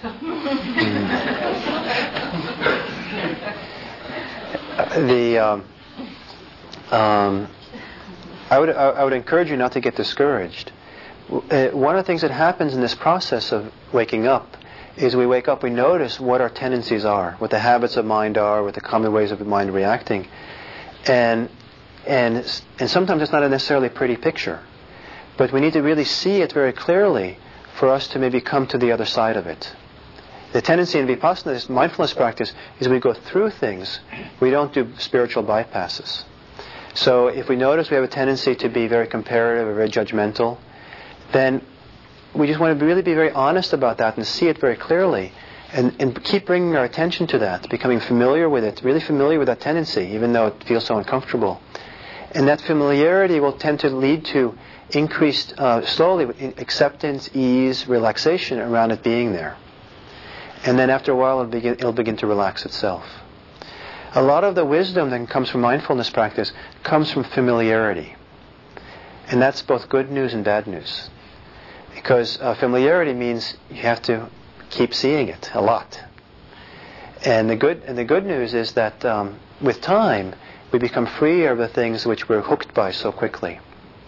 I would encourage you not to get discouraged. One of the things that happens in this process of waking up is we wake up, we notice what our tendencies are, what the habits of mind are, what the common ways of the mind reacting. And sometimes it's not a necessarily pretty picture. But we need to really see it very clearly for us to maybe come to the other side of it. The tendency in Vipassana, this mindfulness practice, is we go through things. We don't do spiritual bypasses. So if we notice we have a tendency to be very comparative or very judgmental, then we just want to really be very honest about that and see it very clearly and keep bringing our attention to that, becoming familiar with it, really familiar with that tendency, even though it feels so uncomfortable. And that familiarity will tend to lead to increased, slowly, acceptance, ease, relaxation around it being there. And then after a while, it'll begin to relax itself. A lot of the wisdom that comes from mindfulness practice comes from familiarity. And that's both good news and bad news. Because familiarity means you have to keep seeing it a lot. And the good news is that with time, we become freer of the things which we're hooked by so quickly.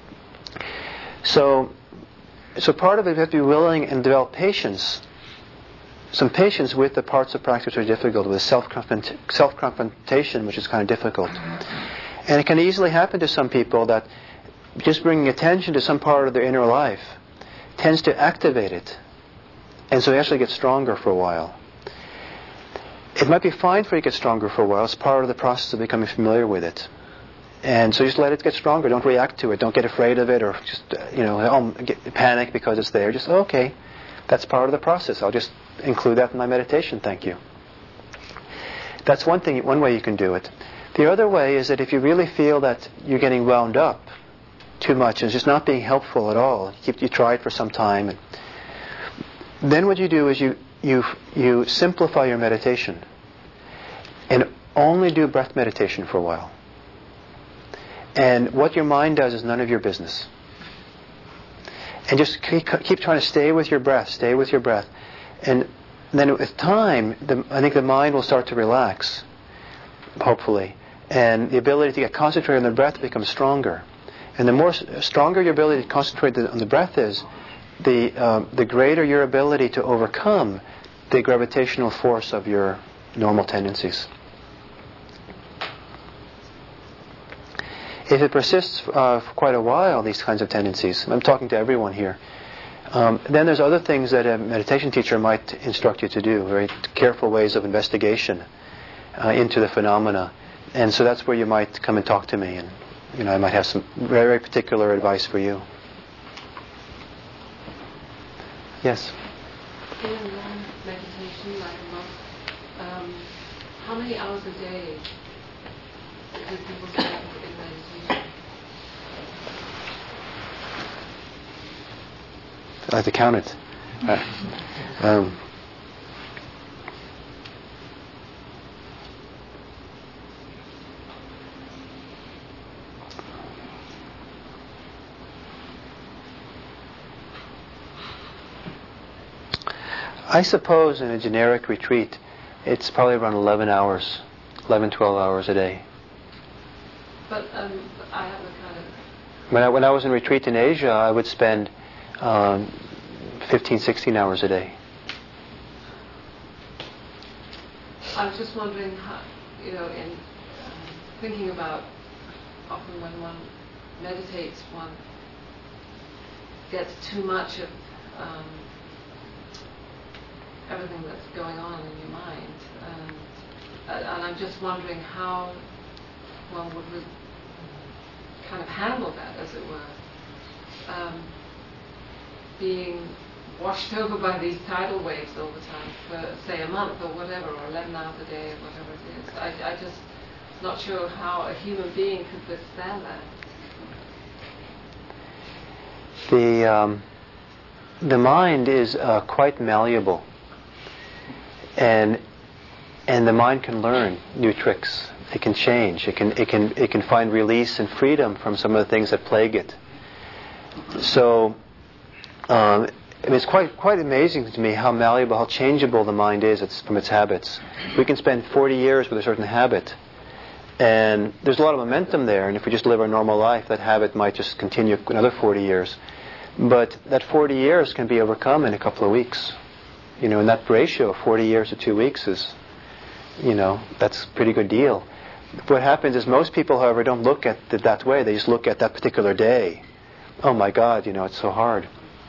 So part of it, we have to be willing and develop patience. Some patience with the parts of practice which are difficult, with self-confrontation, which is kind of difficult. And it can easily happen to some people that just bringing attention to some part of their inner life tends to activate it. And so they actually get stronger for a while. It might be fine for you to get stronger for a while. It's part of the process of becoming familiar with it. And so just let it get stronger. Don't react to it. Don't get afraid of it or just, panic because it's there. Just, okay, that's part of the process. I'll just include that in my meditation. Thank you. That's one way you can do it. The other way is that if you really feel that you're getting wound up too much and it's just not being helpful at all, you try it for some time, and then what you do is you simplify your meditation and only do breath meditation for a while. And what your mind does is none of your business. And just keep trying to stay with your breath, And then with time, I think the mind will start to relax, hopefully. And the ability to get concentrated on the breath becomes stronger. And the more stronger your ability to concentrate on the breath is, the greater your ability to overcome the gravitational force of your normal tendencies. If it persists for quite a while, these kinds of tendencies, I'm talking to everyone here, then there's other things that a meditation teacher might instruct you to do, very careful ways of investigation into the phenomena. And so that's where you might come and talk to me, and I might have some very, very particular advice for you. Yes? In long meditation, like a month, how many hours a day do people spend in meditation? I have to count it. I suppose in a generic retreat, it's probably around 11, 12 hours a day. But I have a kind of... When I was in retreat in Asia, I would spend 15, 16 hours a day. I was just wondering how, in thinking about often when one meditates, one gets too much of everything that's going on in your mind. And I'm just wondering how one would kind of handle that, as it were. Being washed over by these tidal waves all the time for, say, a month or whatever, or 11 hours a day, or whatever it is. I just not sure how a human being could withstand that. The mind is quite malleable, and the mind can learn new tricks. It can change. It can find release and freedom from some of the things that plague it. So, it's quite amazing to me how malleable, how changeable the mind is from its habits. We can spend 40 years with a certain habit, and there's a lot of momentum there. And if we just live our normal life, that habit might just continue another 40 years. But that 40 years can be overcome in a couple of weeks. And that ratio of 40 years to 2 weeks is, that's a pretty good deal. What happens is most people, however, don't look at it that way. They just look at that particular day. Oh my God, it's so hard.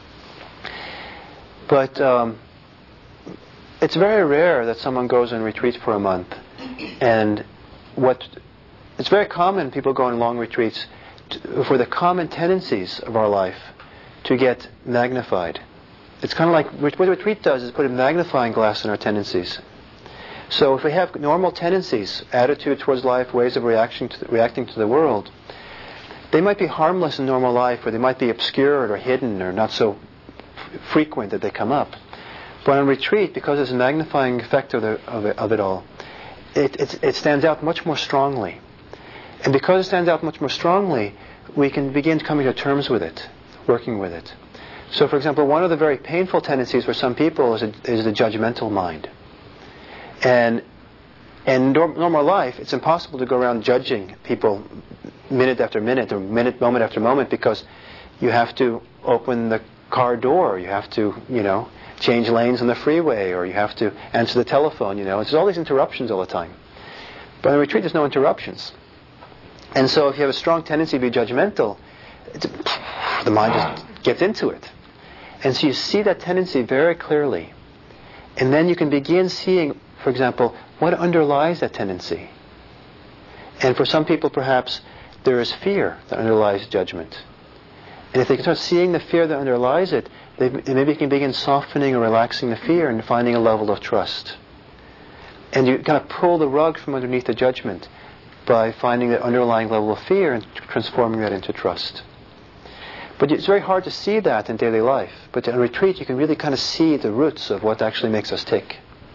But it's very rare that someone goes on retreat for a month. And it's very common, people go on long retreats for the common tendencies of our life to get magnified. It's kind of like what a retreat does is put a magnifying glass on our tendencies. So if we have normal tendencies, attitude towards life, ways of reacting to the world, They might be harmless in normal life, or they might be obscured or hidden or not so frequent that they come up. But on retreat, because there's a magnifying effect of it all, it stands out much more strongly. And because it stands out much more strongly, we can begin coming to terms with it, working with it. So, for example, one of the very painful tendencies for some people is the judgmental mind. And in normal life, it's impossible to go around judging people minute after minute or moment after moment, because you have to open the car door, you have to, change lanes on the freeway, or you have to answer the telephone, There's all these interruptions all the time. But in a retreat, there's no interruptions. And so if you have a strong tendency to be judgmental, the mind just gets into it. And so you see that tendency very clearly. And then you can begin seeing, for example, what underlies that tendency. And for some people, perhaps, there is fear that underlies judgment. And if they can start seeing the fear that underlies it, they maybe can begin softening or relaxing the fear and finding a level of trust. And you kind of pull the rug from underneath the judgment by finding that underlying level of fear and transforming that into trust. But it's very hard to see that in daily life. But in retreat, you can really kind of see the roots of what actually makes us tick.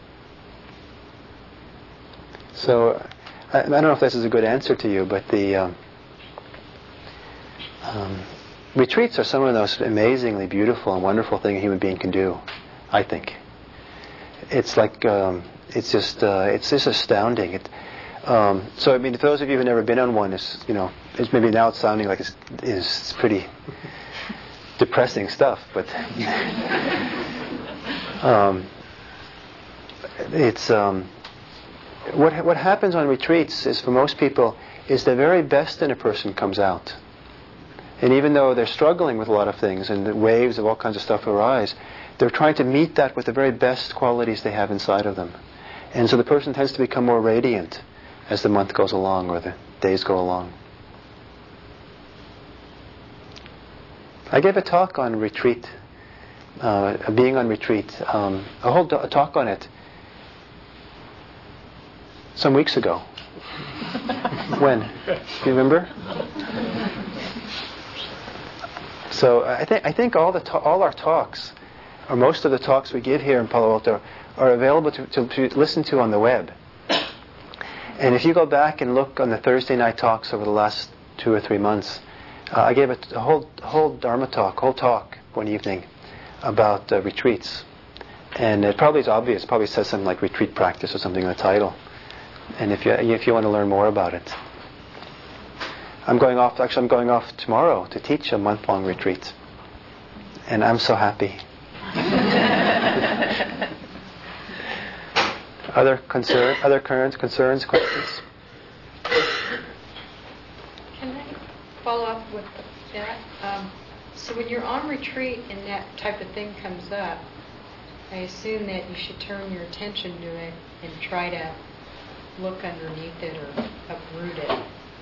So, I don't know if this is a good answer to you, but the retreats are some of the most amazingly beautiful and wonderful thing a human being can do, I think. It's like, it's just astounding. So, I mean, for those of you who've never been on one, it's maybe now it's sounding like it's pretty depressing stuff, but what happens on retreats is, for most people, is the very best in a person comes out. And even though they're struggling with a lot of things and the waves of all kinds of stuff arise, they're trying to meet that with the very best qualities they have inside of them. And so the person tends to become more radiant as the month goes along or the days go along. I gave a talk on retreat, being on retreat, a whole talk on it some weeks ago. When? Do you remember? So I think all our talks, or most of the talks we give here in Palo Alto, are available to listen to on the web. And if you go back and look on the Thursday night talks over the last 2 or 3 months, I gave a whole Dharma talk, one evening about retreats. And it probably is obvious. It probably says something like retreat practice or something in the title. And if you want to learn more about it. I'm going off tomorrow to teach a month-long retreat. And I'm so happy. Other current concerns, questions? Can I follow up with that? So when you're on retreat and that type of thing comes up, I assume that you should turn your attention to it and try to look underneath it or uproot it.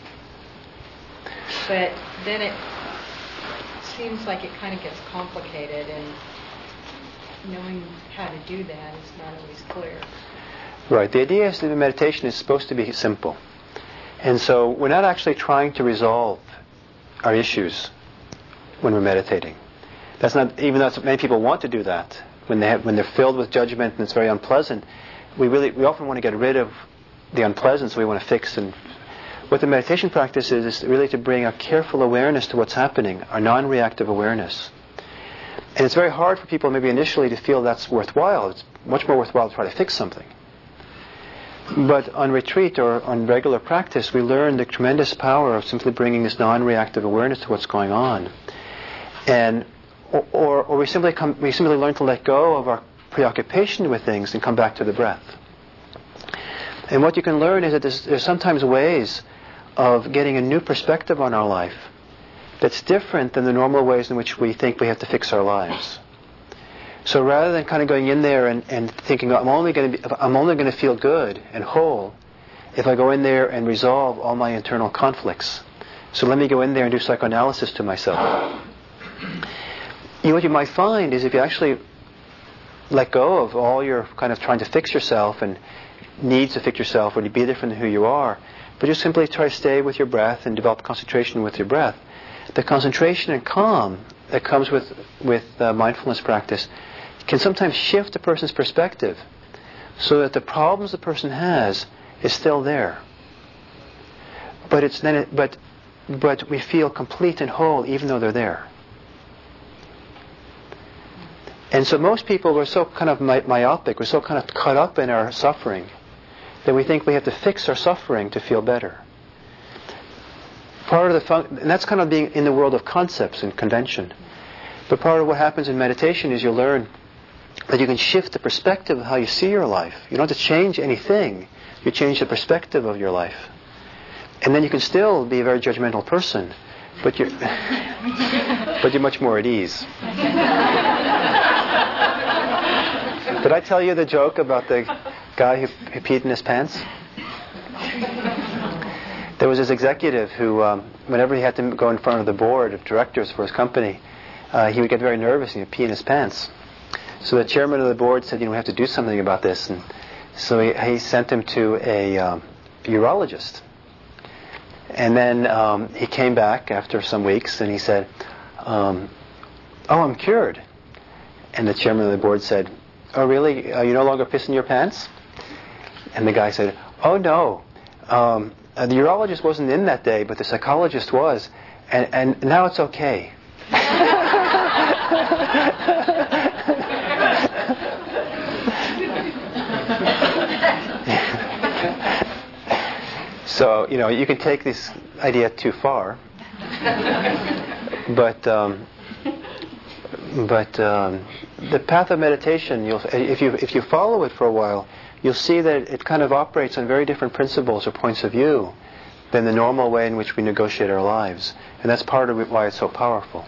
But then it seems like it kind of gets complicated, and knowing how to do that is not always clear. Right. The idea is that the meditation is supposed to be simple. And so we're not actually trying to resolve our issues when we're meditating. That's not, even though many people want to do that, when they're filled with judgment and it's very unpleasant, we often want to get rid of the unpleasant, so we want to fix. And what the meditation practice is really to bring a careful awareness to what's happening, our non-reactive awareness. And it's very hard for people maybe initially to feel that's worthwhile. It's much more worthwhile to try to fix something. But on retreat or on regular practice, we learn the tremendous power of simply bringing this non-reactive awareness to what's going on. And or we simply learn to let go of our preoccupation with things and come back to the breath. And what you can learn is that there's sometimes ways of getting a new perspective on our life that's different than the normal ways in which we think we have to fix our lives. So rather than kind of going in there and thinking, I'm only going to feel good and whole if I go in there and resolve all my internal conflicts. So let me go in there and do psychoanalysis to myself. What you might find is if you actually let go of all your kind of trying to fix yourself and needs to fix yourself or to be different than who you are, but just simply try to stay with your breath and develop concentration with your breath, the concentration and calm that comes with mindfulness practice can sometimes shift a person's perspective so that the problems the person has is still there. But we feel complete and whole even though they're there. And so most people, we're so kind of myopic, we're so kind of caught up in our suffering that we think we have to fix our suffering to feel better. Part of and that's kind of being in the world of concepts and convention. But part of what happens in meditation is you learn that you can shift the perspective of how you see your life. You don't have to change anything. You change the perspective of your life. And then you can still be a very judgmental person, but you're much more at ease. Did I tell you the joke about the guy who peed in his pants? There was this executive who, whenever he had to go in front of the board of directors for his company, he would get very nervous and he'd pee in his pants. So the chairman of the board said, we have to do something about this. And so he sent him to a urologist. And then he came back after some weeks and he said, I'm cured. And the chairman of the board said, oh really? You no longer piss in your pants? And the guy said, oh no. The urologist wasn't in that day, but the psychologist was. And now it's okay. So, you can take this idea too far, but the path of meditation, if you follow it for a while, you'll see that it kind of operates on very different principles or points of view than the normal way in which we negotiate our lives, and that's part of why it's so powerful.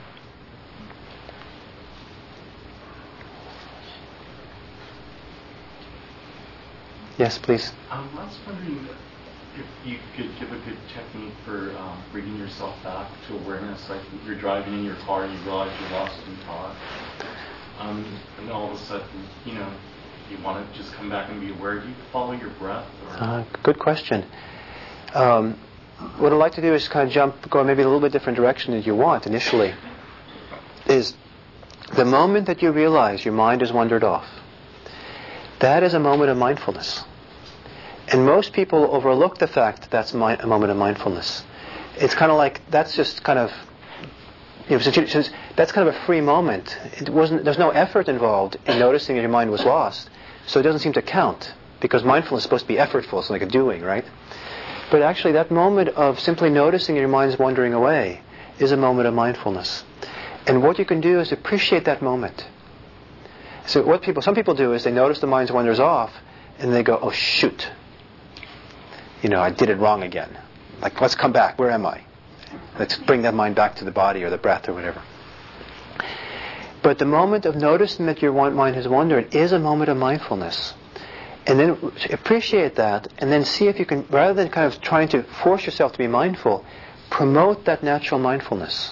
Yes, please. I was wondering if you could give a good technique for bringing yourself back to awareness. Like you're driving in your car and you realize you're lost in thought. And all of a sudden, you want to just come back and be aware. Do you follow your breath? Good question. What I'd like to do is kind of go maybe a little bit different direction than you want initially. Is the moment that you realize your mind has wandered off, that is a moment of mindfulness. And most people overlook the fact that that's a moment of mindfulness. It's kind of like, that's just kind of, since that's kind of a free moment. There's no effort involved in noticing that your mind was lost. So it doesn't seem to count, because mindfulness is supposed to be effortful. It's like a doing, right? But actually that moment of simply noticing your mind's wandering away is a moment of mindfulness. And what you can do is appreciate that moment. So some people do is they notice the mind wanders off and they go, oh shoot, I did it wrong again. Like, let's come back. Where am I? Let's bring that mind back to the body or the breath or whatever. But the moment of noticing that your mind has wandered is a moment of mindfulness. And then appreciate that, and then see if you can, rather than kind of trying to force yourself to be mindful, promote that natural mindfulness.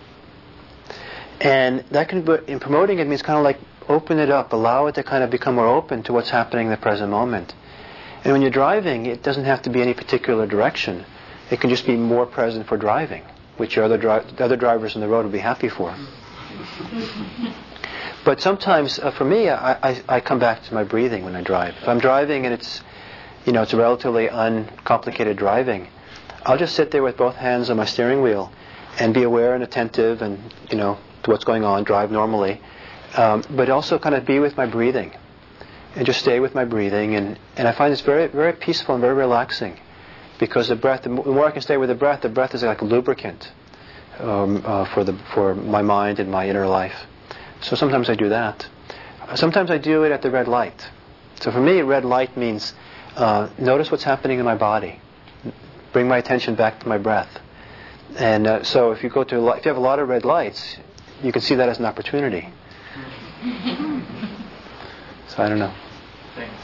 And that in promoting it means kind of like open it up, allow it to kind of become more open to what's happening in the present moment. And when you're driving, it doesn't have to be any particular direction. It can just be more present for driving, which your the other drivers on the road will be happy for. But sometimes, for me, I come back to my breathing when I drive. If I'm driving and it's a relatively uncomplicated driving, I'll just sit there with both hands on my steering wheel and be aware and attentive and, to what's going on, drive normally. But also kind of be with my breathing and just stay with my breathing. And I find it's very, very peaceful and very relaxing, because the breath, the more I can stay with the breath is like a lubricant for my mind and my inner life. So sometimes I do that. Sometimes I do it at the red light. So for me, red light means notice what's happening in my body. Bring my attention back to my breath. And so if you have a lot of red lights, you can see that as an opportunity. So I don't know. Thanks.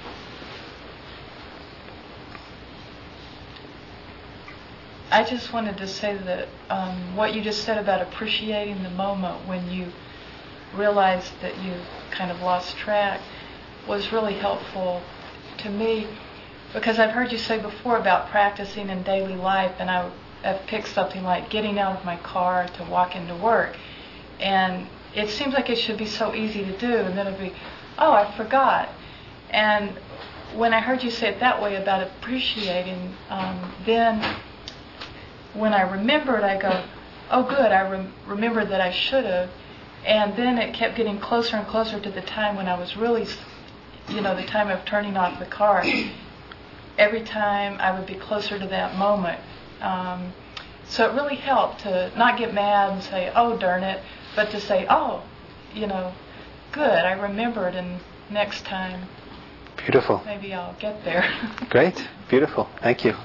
I just wanted to say that what you just said about appreciating the moment when you realized that you kind of lost track was really helpful to me, because I've heard you say before about practicing in daily life, and have picked something like getting out of my car to walk into work, and it seems like it should be so easy to do, and then it'll be, oh, I forgot. And when I heard you say it that way about appreciating, then when I remembered, I go, oh, good, I remembered that I should have. And then it kept getting closer and closer to the time when I was really, the time of turning off the car. Every time I would be closer to that moment. So it really helped to not get mad and say, oh, darn it, but to say, oh, good, I remembered, and next time, beautiful. Maybe I'll get there. Great, beautiful, thank you.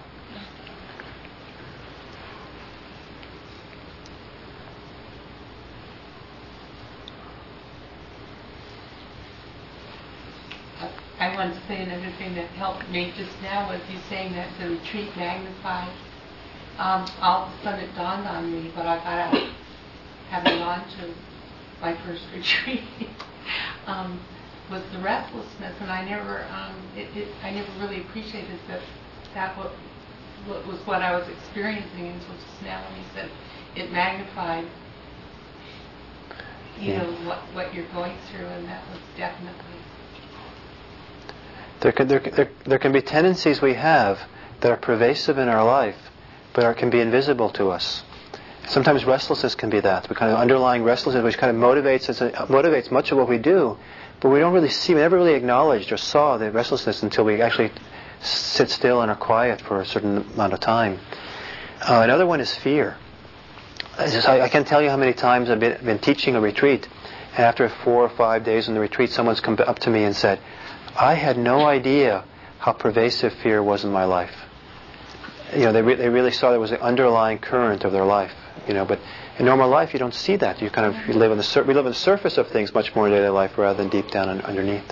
I want to say another thing that helped me just now was you saying that the retreat magnified. All of a sudden it dawned on me, but I got out, having gone to my first retreat, was the restlessness, and I never really appreciated that was what I was experiencing until just now when you said it magnified, what you're going through, and that was definitely. There can be tendencies we have that are pervasive in our life, but can be invisible to us. Sometimes restlessness can be that. We kind of underlying restlessness, which kind of motivates much of what we do, but we don't really see, we never really acknowledged or saw the restlessness until we actually sit still and are quiet for a certain amount of time. Another one is fear. I can't tell you how many times I've been teaching a retreat, and after 4 or 5 days in the retreat, someone's come up to me and said, I had no idea how pervasive fear was in my life. They really saw there was an underlying current of their life. But in normal life, you don't see that. We live on the surface of things much more in daily life rather than deep down underneath.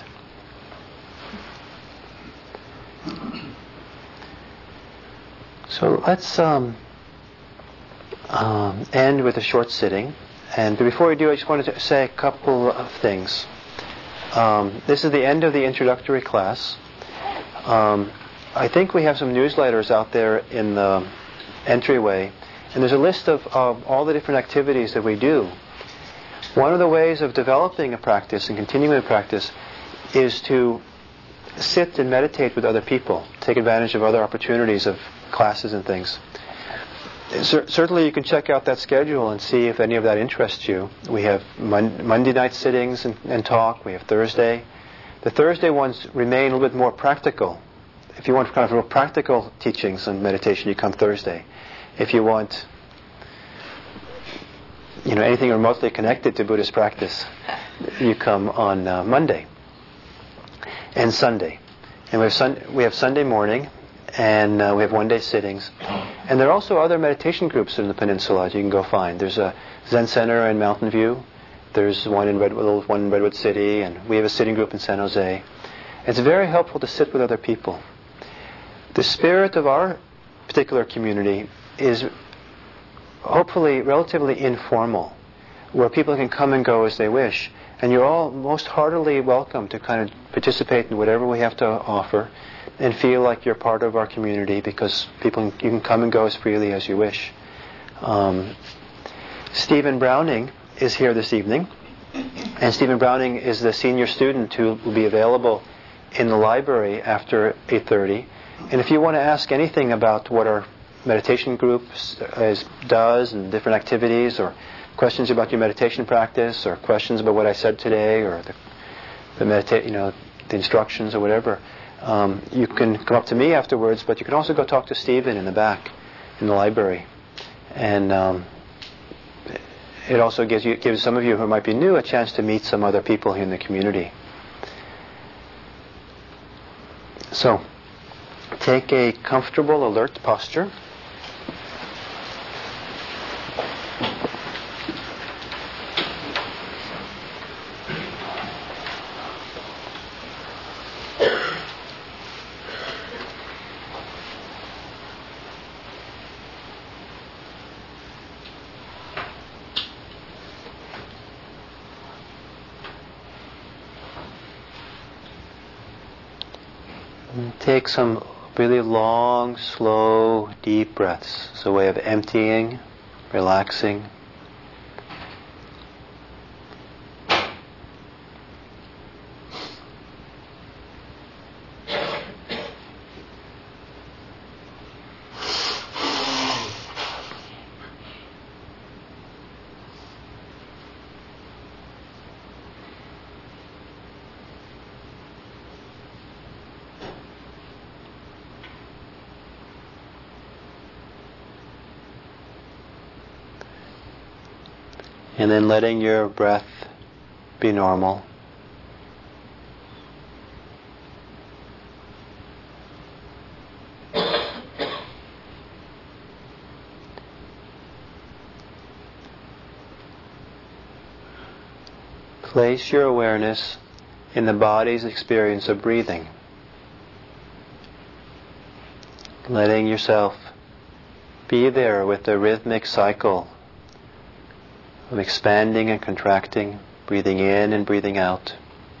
So let's end with a short sitting. And before we do, I just wanted to say a couple of things. This is the end of the introductory class. I think we have some newsletters out there in the entryway, and there's a list of all the different activities that we do. One of the ways of developing a practice and continuing a practice is to sit and meditate with other people, take advantage of other opportunities of classes and things. Certainly you can check out that schedule and see if any of that interests you. We have Monday night sittings and talk. We have Thursday. The Thursday ones remain a little bit more practical. If you want kind of real practical teachings on meditation, you come Thursday. If you want anything remotely connected to Buddhist practice, you come on Monday and Sunday. And we have Sunday morning, and we have one-day sittings. And there are also other meditation groups in the peninsula that you can go find. There's a Zen Center in Mountain View. There's one in Redwood City, and we have a sitting group in San Jose. It's very helpful to sit with other people. The spirit of our particular community is hopefully relatively informal, where people can come and go as they wish. And you're all most heartily welcome to kind of participate in whatever we have to offer and feel like you're part of our community, because you can come and go as freely as you wish. Stephen Browning is here this evening, and Stephen Browning is the senior student who will be available in the library after 8:30. And if you want to ask anything about what our meditation group does and different activities, or questions about your meditation practice, or questions about what I said today, or the instructions or whatever, you can come up to me afterwards, but you can also go talk to Stephen in the back in the library. And it also gives some of you who might be new a chance to meet some other people here in the community. So, take a comfortable, alert posture. Take some really long, slow, deep breaths. It's a way of emptying, relaxing. And then letting your breath be normal. Place your awareness in the body's experience of breathing. Letting yourself be there with the rhythmic cycle of expanding and contracting, breathing in and breathing out.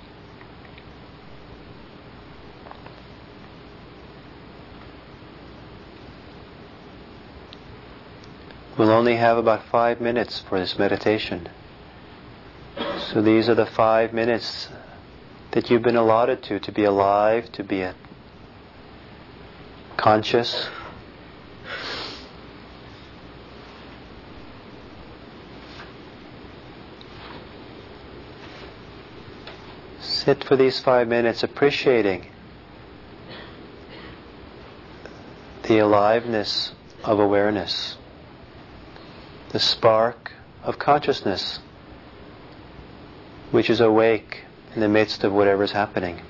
We'll only have about 5 minutes for this meditation. So these are the 5 minutes that you've been allotted to be alive, to be conscious. Sit for these 5 minutes appreciating the aliveness of awareness, the spark of consciousness which is awake in the midst of whatever's happening.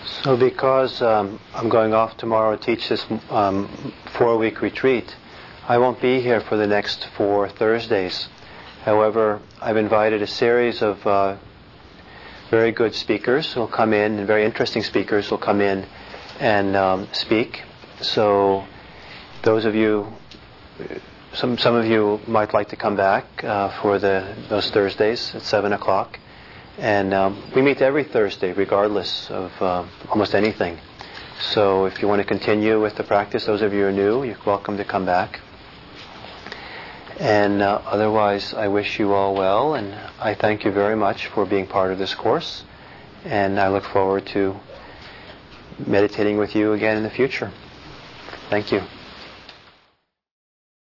So because I'm going off tomorrow to teach this 4-week retreat, I won't be here for the next 4 Thursdays. However, I've invited a series of very good speakers who will come in, and very interesting speakers will come in and speak. So those of you, some of you might like to come back for those Thursdays at 7 o'clock. And we meet every Thursday regardless of almost anything. So if you want to continue with the practice, those of you who are new, you're welcome to come back. And otherwise, I wish you all well, and I thank you very much for being part of this course. And I look forward to meditating with you again in the future. Thank you.